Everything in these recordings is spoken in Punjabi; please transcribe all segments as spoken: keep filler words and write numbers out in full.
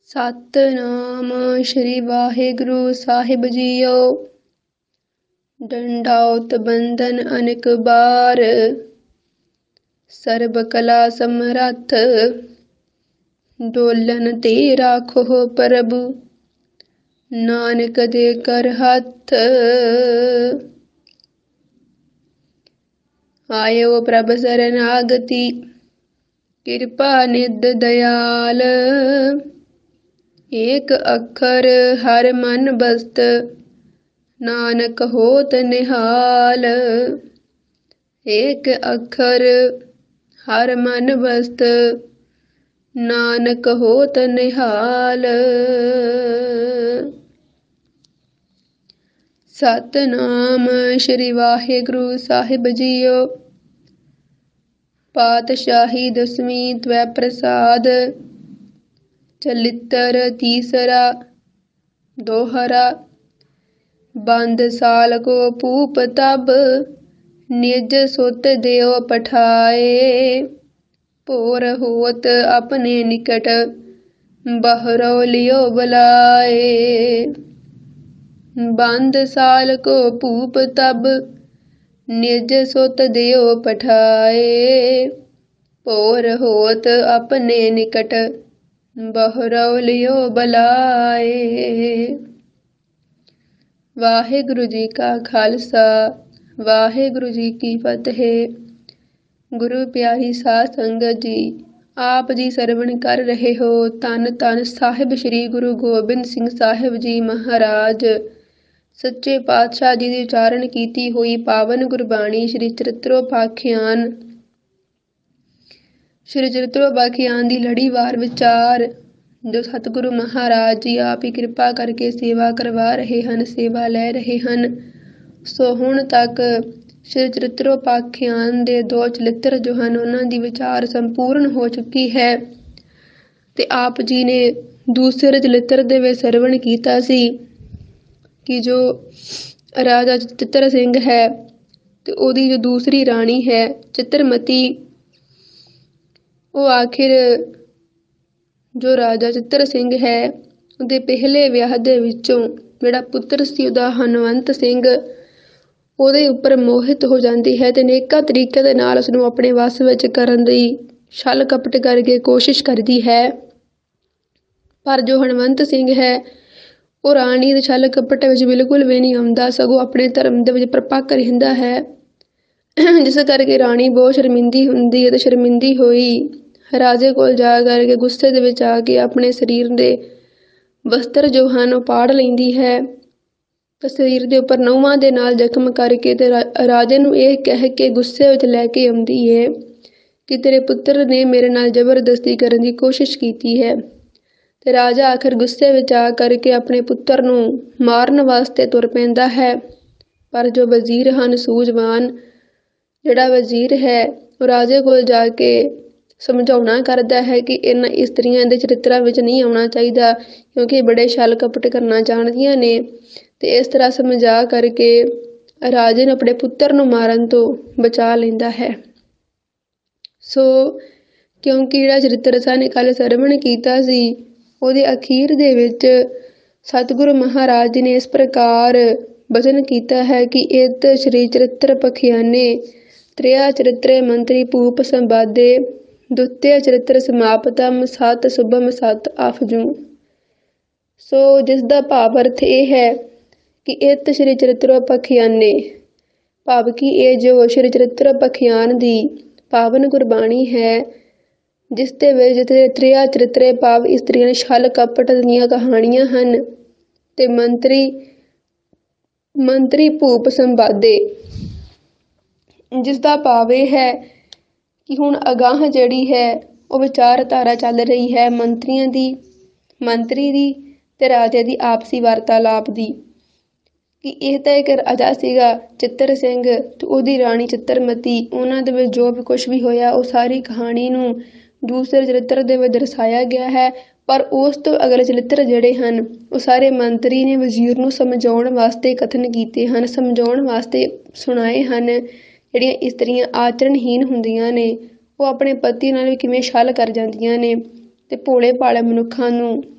ਸਤਿਨਾਮ ਸ਼੍ਰੀ ਵਾਹਿਗੁਰੂ ਸਾਹਿਬ ਜੀਓ। ਡੰਡਾਉਤ ਬੰਧਨ ਅਨੇਕ ਬਾਰ, ਸਰਬ ਕਲਾ ਸਮਰੱਥ। ਡੋਲਨ ਤੇ ਰਾਖੋ ਪ੍ਰਭੂ, ਨਾਨਕ ਦੇ ਕਰ ਹੱਥ। ਆਇਓ ਪ੍ਰਭ ਸਰਨਾਗਤੀ, ਕਿਰਪਾ ਨਿਧ ਦਇਆਲ। ਏਕ ਅੱਖਰ ਹਰ ਮਨ ਬਸਤ, ਨਾਨਕ ਹੋਤ ਨਿਹਾਲ। ਏਕ ਅੱਖਰ ਹਰ ਮਨ ਬਸਤ, ਨਾਨਕ ਹੋਤ ਨਿਹਾਲ। ਸਤਿਨਾਮ ਸ਼੍ਰੀ ਵਾਹਿਗੁਰੂ ਸਾਹਿਬ ਜੀਓ। ਪਾਤਸ਼ਾਹੀ ਦਸਵੀਂ ਤਵੈ ਪ੍ਰਸਾਦ, ਚਲਿੱਤਰ ਤੀਸਰਾ ਦੋਹਰਾ। ਬੰਦ ਸਾਲ ਕੋ ਭੂਪ ਤਬ, ਨਿਜ ਸੁਤ ਦਿਓ ਪਠਾਏ। ਭੋਰ ਹੋਤ ਆਪਣੇ ਨਿਕਟ, ਬਹਰੋ ਲਿਓ ਬੁਲਾਏ। ਬੰਦ ਸਾਲ ਕੋ ਭੂਪ ਤਬ, ਨਿਜ ਸੁਤ ਦਿਓ ਪਠਾਏ। ਭੋਰ ਹੋਤ ਆਪਣੇ ਨਿਕਟ, ਬਹਰੋ ਲਿਓ ਬੁਲਾਏ। ਵਾਹਿਗੁਰੂ ਜੀ ਕਾ ਖਾਲਸਾ, ਵਾਹਿਗੁਰੂ ਜੀ ਕੀ ਫਤਿਹ। ਗੁਰੂ ਪਿਆਰੀ ਸਾਧ ਸੰਗਤ ਜੀ, ਆਪ ਜੀ ਸਰਵਣ ਕਰ ਰਹੇ ਹੋ ਧੰਨ ਧੰਨ ਸਾਹਿਬ ਸ੍ਰੀ ਗੁਰੂ ਗੋਬਿੰਦ ਸਿੰਘ ਸਾਹਿਬ ਜੀ ਮਹਾਰਾਜ। ਸੱਚੇ ਪਾਤਸ਼ਾਹ ਜੀ ਦੀ ਉਚਾਰਨ ਕੀਤੀ ਹੋਈ ਪਾਵਨ ਗੁਰਬਾਣੀ ਸ਼੍ਰੀ ਚਰਿਤ੍ਰੋਪਾਖਿਆਨ ਸ਼੍ਰੀ ਚਰਿਤ੍ਰੋਪਾਖਿਆਨ ਦੀ ਲੜੀਵਾਰ ਵਿਚਾਰ, ਜੋ ਸਤਿਗੁਰੂ ਮਹਾਰਾਜ ਜੀ ਆਪ ਹੀ ਕਿਰਪਾ ਕਰਕੇ ਸੇਵਾ ਕਰਵਾ ਰਹੇ ਹਨ, ਸੇਵਾ ਲੈ ਰਹੇ ਹਨ। ਸੋ ਹੁਣ ਤੱਕ ਸ਼੍ਰੀ ਚਰਿਤ੍ਰੋਪਾਖਿਆਨ ਦੇ ਦੋ ਚਲਿੱਤਰ ਜੋ ਹਨ, ਉਹਨਾਂ ਦੀ ਵਿਚਾਰ ਸੰਪੂਰਨ ਹੋ ਚੁੱਕੀ ਹੈ। ਤੇ ਆਪ ਜੀ ਨੇ ਦੂਸਰੇ ਚਲਿੱਤਰ ਦੇ ਵਿੱਚ ਸਰਵਣ ਕੀਤਾ ਸੀ ਕਿ ਜੋ ਰਾਜਾ ਚਿੱਤਰ ਸਿੰਘ ਹੈ ਤੇ ਉਹਦੀ ਜੋ ਦੂਸਰੀ ਰਾਣੀ ਹੈ ਚਿੱਤਰਮਤੀ, ਉਹ ਆਖਿਰ ਜੋ ਰਾਜਾ ਚਿੱਤਰ ਸਿੰਘ ਹੈ ਉਹਦੇ ਪਹਿਲੇ ਵਿਆਹ ਦੇ ਵਿੱਚੋਂ ਜਿਹੜਾ ਪੁੱਤਰ ਸੀ ਉਹਦਾ ਹਨਵੰਤ ਸਿੰਘ, ਉਹਦੇ ਉੱਪਰ ਮੋਹਿਤ ਹੋ ਜਾਂਦੀ ਹੈ ਤੇ ਅਨੇਕਾਂ ਤਰੀਕੇ ਦੇ ਨਾਲ ਉਸਨੂੰ ਆਪਣੇ ਵੱਸ ਵਿੱਚ ਕਰਨ ਦੀ ਛਲ ਕਪਟ ਕਰਕੇ ਕੋਸ਼ਿਸ਼ ਕਰਦੀ ਹੈ। ਪਰ ਜੋ ਹਨਵੰਤ ਸਿੰਘ ਹੈ ਉਹ ਰਾਣੀ ਦੇ ਛਲ ਕਪਟ ਵਿੱਚ ਬਿਲਕੁਲ ਵੀ ਨਹੀਂ ਆਉਂਦਾ, ਸਗੋਂ ਆਪਣੇ ਧਰਮ ਦੇ ਵਿੱਚ ਪਰਪੱਕ ਰਹਿੰਦਾ ਹੈ। ਜਿਸ ਕਰਕੇ ਰਾਣੀ ਬਹੁਤ ਸ਼ਰਮਿੰਦੀ ਹੁੰਦੀ ਹੈ ਤੇ ਸ਼ਰਮਿੰਦੀ ਹੋਈ ਰਾਜੇ ਕੋਲ ਜਾ ਕਰਕੇ ਗੁੱਸੇ ਦੇ ਵਿੱਚ ਆ ਕੇ ਆਪਣੇ ਸਰੀਰ ਦੇ ਵਸਤਰ ਜੋ ਹਨ ਉਹ ਪਾੜ ਲੈਂਦੀ ਹੈ ਤੇ ਸਰੀਰ ਦੇ ਉੱਪਰ ਨਹੁੰਆਂ ਦੇ ਨਾਲ ਜ਼ਖਮ ਕਰਕੇ ਤੇ ਰਾਜੇ ਨੂੰ ਇਹ ਕਹਿ ਕੇ ਗੁੱਸੇ ਵਿੱਚ ਲੈ ਕੇ ਆਉਂਦੀ ਹੈ ਕਿ ਤੇਰੇ ਪੁੱਤਰ ਨੇ ਮੇਰੇ ਨਾਲ ਜ਼ਬਰਦਸਤੀ ਕਰਨ ਦੀ ਕੋਸ਼ਿਸ਼ ਕੀਤੀ ਹੈ। ਤੇ ਰਾਜਾ ਆਖਿਰ ਗੁੱਸੇ ਵਿੱਚ ਆ ਕਰਕੇ ਆਪਣੇ ਪੁੱਤਰ ਨੂੰ ਮਾਰਨ ਵਾਸਤੇ ਤੁਰ ਪੈਂਦਾ ਹੈ। ਪਰ ਜੋ ਵਜ਼ੀਰ ਹਨ ਸੂਝਵਾਨ, ਜਿਹੜਾ ਵਜ਼ੀਰ ਹੈ ਉਹ ਰਾਜੇ ਕੋਲ ਜਾ ਕੇ ਸਮਝਾਉਣਾ ਕਰਦਾ ਹੈ ਕਿ ਇਹਨਾਂ ਇਸਤਰੀਆਂ ਦੇ ਚਰਿੱਤਰਾਂ ਵਿੱਚ ਨਹੀਂ ਆਉਣਾ ਚਾਹੀਦਾ, ਕਿਉਂਕਿ ਬੜੇ ਛਲ ਕਪਟ ਕਰਨਾ ਜਾਣਦੀਆਂ ਨੇ। ਤੇ ਇਸ ਤਰ੍ਹਾਂ ਸਮਝਾ ਕਰਕੇ ਰਾਜੇ ਨੂੰ ਆਪਣੇ ਪੁੱਤਰ ਨੂੰ ਮਾਰਨ ਤੋਂ ਬਚਾ ਲੈਂਦਾ ਹੈ। ਸੋ ਕਿਉਂਕਿ ਜਿਹੜਾ ਚਰਿੱਤਰ ਸਾਨੇ ਕੱਲ੍ਹ ਸਰਵਣ ਕੀਤਾ ਸੀ, ਉਹਦੇ ਅਖੀਰ ਦੇ ਵਿੱਚ ਸਤਿਗੁਰੂ ਮਹਾਰਾਜ ਜੀ ਨੇ ਇਸ ਪ੍ਰਕਾਰ ਬਚਨ ਕੀਤਾ ਹੈ ਕਿ ਇਤ ਸ਼੍ਰੀ ਚਰਿਤ੍ਰ ਪਖਿਆਨੇ, ਤ੍ਰਿਆ ਚਰਿਤਰੇ ਮੰਤਰੀ ਭੂਪ ਸੰਵਾਦੇ, ਦੁੱਤਿਆ ਚਰਿਤ੍ਰ ਸਮਾਪਤਮ, ਸਤ ਸੁਭਮ ਸਤ ਆਫਜੂ। ਸੋ ਜਿਸ ਦਾ ਭਾਵ ਅਰਥ ਇਹ ਹੈ ਕਿ ਇਤ ਸ਼੍ਰੀ ਚਰਿਤ੍ਰੋਪਾਖਿਆਨੇ, ਭਾਵ ਕਿ ਇਹ ਜੋ ਸ਼੍ਰੀ ਚਰਿਤ੍ਰੋਪਾਖਿਆਨ ਦੀ ਪਾਵਨ ਗੁਰਬਾਣੀ ਹੈ, ਜਿਸ ਦੇ ਵਿੱਚ ਤ੍ਰਿਆ ਚਰਿਤਰੇ ਭਾਵ ਇਸਤਰੀਆਂ ਦੇ ਛਲ ਕਪਟ ਦੀਆਂ ਕਹਾਣੀਆਂ ਹਨ, ਤੇ ਮੰਤਰੀ ਮੰਤਰੀ ਭੂਪ ਸੰਵਾਦੇ, ਜਿਸ ਦਾ ਭਾਵ ਇਹ ਹੈ ਕਿ ਹੁਣ ਅਗਾਂਹ ਜਿਹੜੀ ਹੈ ਉਹ ਵਿਚਾਰਧਾਰਾ ਚੱਲ ਰਹੀ ਹੈ ਮੰਤਰੀਆਂ ਦੀ, ਮੰਤਰੀ ਦੀ ਤੇ ਰਾਜੇ ਦੀ ਆਪਸੀ ਵਾਰਤਾਲਾਪ ਦੀ। ਕਿ ਇਹ ਤਾਂ ਇੱਕ ਰਾਜਾ ਸੀਗਾ ਚਿੱਤਰ ਸਿੰਘ ਤੇ ਉਹਦੀ ਰਾਣੀ ਚਿੱਤਰਮਤੀ, ਉਹਨਾਂ ਦੇ ਵਿੱਚ ਜੋ ਵੀ ਕੁਛ ਵੀ ਹੋਇਆ ਉਹ ਸਾਰੀ ਕਹਾਣੀ ਨੂੰ ਦੂਸਰੇ ਚਰਿੱਤਰ ਦੇ ਵਿੱਚ ਦਰਸਾਇਆ ਗਿਆ ਹੈ। ਪਰ ਉਸ ਤੋਂ ਅਗਲੇ ਚਰਿੱਤਰ ਜਿਹੜੇ ਹਨ ਉਹ ਸਾਰੇ ਮੰਤਰੀ ਨੇ ਵਜ਼ੀਰ ਨੂੰ ਸਮਝਾਉਣ ਵਾਸਤੇ ਕਥਨ ਕੀਤੇ ਹਨ, ਸਮਝਾਉਣ ਵਾਸਤੇ ਸੁਣਾਏ ਹਨ। ਜਿਹੜੀਆਂ ਇਸਤਰੀਆਂ ਆਚਰਣਹੀਨ ਹੁੰਦੀਆਂ ਨੇ ਉਹ ਆਪਣੇ ਪਤੀ ਨਾਲ ਵੀ ਕਿਵੇਂ ਛਲ ਕਰ ਜਾਂਦੀਆਂ ਨੇ ਤੇ ਭੋਲੇ ਭਾਲੇ ਮਨੁੱਖਾਂ ਨੂੰ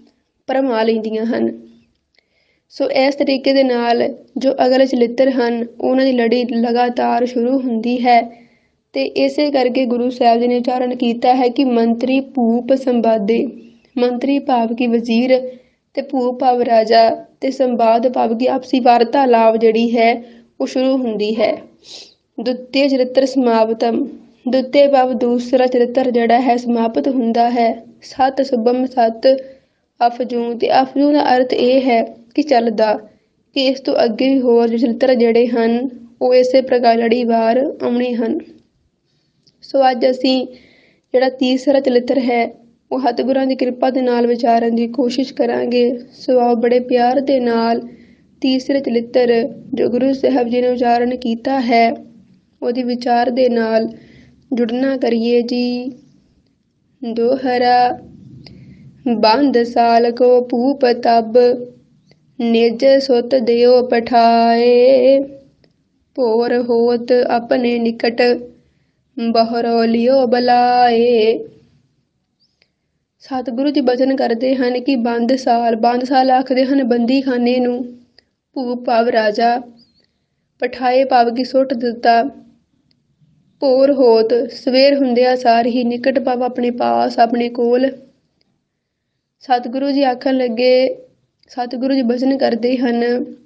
ਭਰਮਾ ਲੈਂਦੀਆਂ ਹਨ। ਸੋ ਇਸ ਤਰੀਕੇ ਦੇ ਨਾਲ ਜੋ ਅਗਲੇ ਚਰਿੱਤਰ ਹਨ ਉਹਨਾਂ ਦੀ ਲੜੀ ਲਗਾਤਾਰ ਸ਼ੁਰੂ ਹੁੰਦੀ ਹੈ ਤੇ ਇਸੇ ਕਰਕੇ ਗੁਰੂ ਸਾਹਿਬ ਜੀ ਨੇ ਉਚਾਰਨ ਕੀਤਾ ਹੈ ਕਿ ਮੰਤਰੀ ਭੂਪ ਸੰਵਾਦੇ। ਮੰਤਰੀ ਭਾਵ ਕਿ ਵਜ਼ੀਰ ਤੇ ਭੂਪ ਭਾਵ ਰਾਜਾ ਤੇ ਸੰਵਾਦ ਭਾਵ ਕਿ ਆਪਸੀ ਵਾਰਤਾਲਾਪ ਜਿਹੜੀ ਹੈ ਉਹ ਸ਼ੁਰੂ ਹੁੰਦੀ ਹੈ। ਦੁੱਤੇ ਚਰਿੱਤਰ ਸਮਾਪਤਮ। ਦੁੱਤੇ ਭਾਵ ਦੂਸਰਾ ਚਰਿੱਤਰ ਜਿਹੜਾ ਹੈ ਸਮਾਪਤ ਹੁੰਦਾ ਹੈ। ਸਤ ਸੁਭਮ ਸਤ ਅਫਜੂ ਤੇ ਅਫਜੂ ਦਾ ਅਰਥ ਇਹ ਹੈ ਕਿ ਚੱਲਦਾ, ਕਿ ਇਸ ਤੋਂ ਅੱਗੇ ਵੀ ਹੋਰ ਚਰਿੱਤਰ ਜਿਹੜੇ ਹਨ ਉਹ ਇਸੇ ਪ੍ਰਕਾਰ ਲੜੀਵਾਰ ਆਉਣੇ ਹਨ। ਸੋ ਅੱਜ ਅਸੀਂ ਜਿਹੜਾ ਤੀਸਰਾ ਚਰਿੱਤਰ ਹੈ ਉਹ ਸਤਿਗੁਰਾਂ ਦੀ ਕਿਰਪਾ ਦੇ ਨਾਲ ਵਿਚਾਰਨ ਦੀ ਕੋਸ਼ਿਸ਼ ਕਰਾਂਗੇ। ਸੋ ਆਓ ਬੜੇ ਪਿਆਰ ਦੇ ਨਾਲ ਤੀਸਰੇ ਚਰਿੱਤਰ ਜੋ ਗੁਰੂ ਸਾਹਿਬ ਜੀ ਨੇ ਉਚਾਰਨ ਕੀਤਾ ਹੈ ਉਹਦੀ ਵਿਚਾਰ ਦੇ ਨਾਲ ਜੁੜਨਾ ਕਰੀਏ ਜੀ। ਦੋਹਰਾ ਬੰਦ ਸਾਲ ਕੋ ਭੂਪ ਤਬ ਨਿਜ ਸੁਤ ਦਿਓ ਪਠਾਏ ਭੋਰ ਹੋਤ ਆਪਣੇ ਨਿਕਟ ਬਹਰੋ ਲਿਓ ਬਲਾਏ। ਸਤਿਗੁਰੂ ਜੀ ਬਚਨ ਕਰਦੇ ਹਨ ਕਿ ਬੰਦ ਸਾਲ, ਬੰਦ ਸਾਲ ਆਖਦੇ ਹਨ ਬੰਦੀ ਖਾਨੇ ਨੂੰ। ਭੂਪ ਭਾਵ ਰਾਜਾ, ਪਠਾਏ ਭਾਵ ਕਿ ਸੁੱਟ ਦਿੱਤਾ। ਭੋਰ ਹੋਤ ਸਵੇਰ ਹੁੰਦਿਆਂ ਸਾਰ ਹੀ, ਨਿਕਟ ਭਾਵ ਆਪਣੇ ਪਾਸ ਆਪਣੇ ਕੋਲ। ਸਤਿਗੁਰੂ ਜੀ ਆਖਣ ਲੱਗੇ, ਸਤਿਗੁਰੂ ਜੀ ਬਚਨ ਕਰਦੇ ਹਨ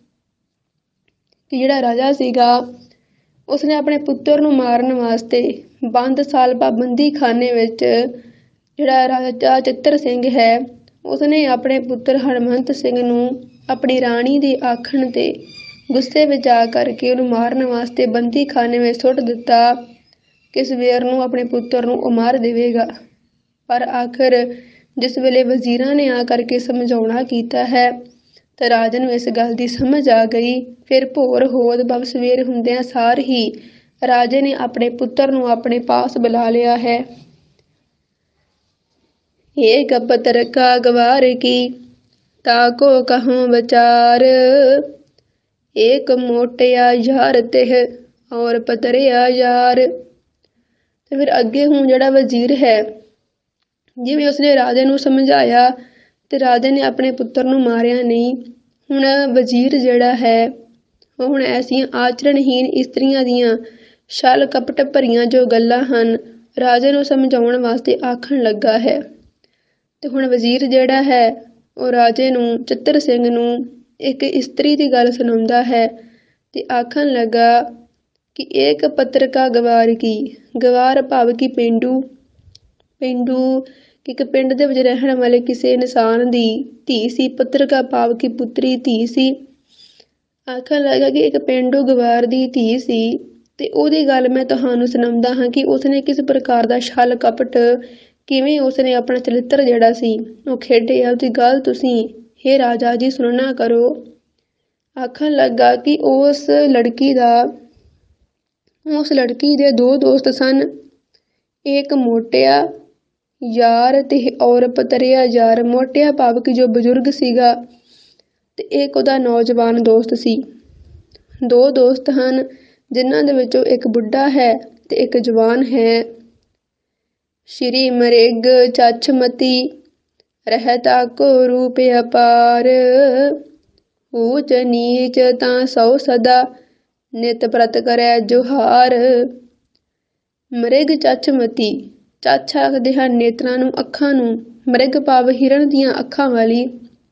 ਕਿ ਜਿਹੜਾ ਰਾਜਾ ਸੀਗਾ ਉਸਨੇ ਆਪਣੇ ਪੁੱਤਰ ਨੂੰ ਮਾਰਨ ਵਾਸਤੇ ਬੰਦ ਸਾਲ ਭਾਵ ਬੰਦੀ ਖਾਨੇ ਵਿੱਚ ਜਿਹੜਾ ਰਾਜਾ ਚਿੱਤਰ ਸਿੰਘ ਹੈ ਉਸਨੇ ਆਪਣੇ ਪੁੱਤਰ ਹਰਮੰਤ ਸਿੰਘ ਨੂੰ ਆਪਣੀ ਰਾਣੀ ਦੇ ਆਖਣ ਤੇ ਗੁੱਸੇ ਵਿੱਚ ਆ ਕਰਕੇ ਉਹਨੂੰ ਮਾਰਨ ਵਾਸਤੇ ਬੰਦੀ ਖਾਨੇ ਵਿੱਚ ਸੁੱਟ ਦਿੱਤਾ ਕਿ ਸਵੇਰ ਨੂੰ ਆਪਣੇ ਪੁੱਤਰ ਨੂੰ ਉਹ ਮਾਰ ਦੇਵੇਗਾ। ਪਰ ਆਖਰ ਜਿਸ ਵੇਲੇ ਵਜ਼ੀਰਾਂ ਨੇ ਆ ਕਰਕੇ ਸਮਝਾਉਣਾ ਕੀਤਾ ਹੈ ਤਾਂ ਰਾਜੇ ਨੂੰ ਇਸ ਗੱਲ ਦੀ ਸਮਝ ਆ ਗਈ। ਫਿਰ ਭੋਰ ਹੋਦ ਭਾਵ ਸਵੇਰ ਹੁੰਦਿਆਂ ਸਾਰ ਹੀ ਰਾਜੇ ਨੇ ਆਪਣੇ ਪੁੱਤਰ ਨੂੰ ਆਪਣੇ ਪਾਸ ਬੁਲਾ ਲਿਆ ਹੈ। ਏਕ ਪਤਰ ਕਾ ਗਵਾਰ ਕੀ ਤਾਕੋ ਕਹੂੰ ਵਿਚਾਰ ਏਕ ਮੋਟਿਆ ਯਾਰ ਤਿਹ ਔਰ ਪਤਰਿਆ ਯਾਰ। ਤੇ ਫਿਰ ਅੱਗੇ ਹੁਣ ਜਿਹੜਾ ਵਜ਼ੀਰ ਹੈ ਜਿਵੇਂ ਉਸਨੇ ਰਾਜੇ ਨੂੰ ਸਮਝਾਇਆ ਤੇ ਰਾਜੇ ਨੇ ਆਪਣੇ ਪੁੱਤਰ ਨੂੰ ਮਾਰਿਆ ਨਹੀਂ। ਹੁਣ ਵਜ਼ੀਰ ਜਿਹੜਾ ਹੈ ਉਹ ਹੁਣ ਐਸੀਆਂ ਆਚਰਣਹੀਨ ਇਸਤਰੀਆਂ ਦੀਆਂ ਛਲ ਕਪਟ ਭਰੀਆਂ ਜੋ ਗੱਲਾਂ ਹਨ ਰਾਜੇ ਨੂੰ ਸਮਝਾਉਣ ਵਾਸਤੇ ਆਖਣ ਲੱਗਾ ਹੈ। ਤੇ ਹੁਣ ਵਜ਼ੀਰ ਜਿਹੜਾ ਹੈ ਉਹ ਰਾਜੇ ਨੂੰ ਚਿੱਤਰ ਸਿੰਘ ਨੂੰ ਇੱਕ ਇਸਤਰੀ ਦੀ ਗੱਲ ਸੁਣਾਉਂਦਾ ਹੈ ਤੇ ਆਖਣ ਲੱਗਾ ਕਿ ਏਕ ਪੱਤਰ ਕਾ ਗਵਾਰ ਕੀ। ਗਵਾਰ ਭਾਵ ਕਿ ਪੇਂਡੂ, ਪੇਂਡੂ ਕਿ ਇੱਕ ਪਿੰਡ ਦੇ ਵਿੱਚ ਰਹਿਣ ਵਾਲੇ ਕਿਸੇ ਇਨਸਾਨ ਦੀ ਧੀ ਸੀ। ਪੱਤਰ ਕਾ ਭਾਵ ਕਿ ਪੁੱਤਰੀ ਧੀ ਸੀ। ਆਖਣ ਲੱਗਾ ਕਿ ਇੱਕ ਪੇਂਡੂ ਗਵਾਰ ਦੀ ਧੀ ਸੀ ਤੇ ਉਹਦੀ ਗੱਲ ਮੈਂ ਤੁਹਾਨੂੰ ਸੁਣਾਉਂਦਾ ਹਾਂ ਕਿ ਉਸਨੇ ਕਿਸ ਪ੍ਰਕਾਰ ਦਾ ਛਲ ਕਪਟ ਕਿਵੇਂ ਉਸਨੇ ਆਪਣਾ ਚਰਿੱਤਰ ਜਿਹੜਾ ਸੀ ਉਹ ਖੇਡਿਆ। ਉਹਦੀ ਗੱਲ ਤੁਸੀਂ ਹੇ ਰਾਜਾ ਜੀ ਸੁਣਨਾ ਕਰੋ। ਆਖਣ ਲੱਗਾ ਕਿ ਉਸ ਲੜਕੀ ਦਾ ਉਸ ਲੜਕੀ ਦੇ ਦੋ ਦੋਸਤ ਸਨ, ਇੱਕ ਮੋਟਿਆ ਯਾਰ ਤੇ ਔਰ ਪਤਰਿਆ ਯਾਰ। ਮੋਟਿਆ ਭਾਵ ਕਿ ਜੋ ਬਜ਼ੁਰਗ ਸੀਗਾ ਤੇ ਇੱਕ ਉਹਦਾ ਨੌਜਵਾਨ ਦੋਸਤ ਸੀ। ਦੋ ਦੋਸਤ ਹਨ ਜਿਨ੍ਹਾਂ ਦੇ ਵਿੱਚੋਂ ਇੱਕ ਬੁੱਢਾ ਹੈ ਤੇ ਇੱਕ ਜਵਾਨ ਹੈ। ਸ਼੍ਰੀ ਮ੍ਰਿਗ ਚੱਛਮਤੀ ਰਹਿਤਾ ਕੋ ਰੂਪ ਅਪਾਰ ਊਚ ਨੀਚ ਤਾਂ ਸੌ ਸਦਾ ਨਿਤ ਪ੍ਰਤ ਕਰੈ ਜੁਹਾਰ। ਮ੍ਰਿਗ ਚੱਛਮਤੀ, ਚੱਛ ਆਖਦੇ ਹਨ ਨੇਤਰਾਂ ਨੂੰ, ਅੱਖਾਂ ਨੂੰ। ਮ੍ਰਿਗ ਭਾਵ ਹਿਰਨ ਦੀਆਂ ਅੱਖਾਂ ਵਾਲੀ।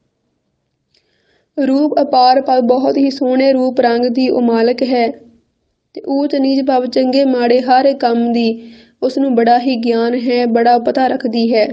ਰੂਪ ਅਪਾਰ ਭਾਵ ਬਹੁਤ ਹੀ ਸੋਹਣੇ ਰੂਪ ਰੰਗ ਦੀ ਉਹ ਮਾਲਕ ਹੈ। ਤੇ ਊਚ ਨੀਚ ਭਾਵ ਚੰਗੇ ਮਾੜੇ ਹਰ ਕੰਮ ਦੀ ਉਸਨੂੰ ਬੜਾ ਹੀ ਗਿਆਨ ਹੈ, ਬੜਾ ਪਤਾ ਰੱਖਦੀ ਹੈ।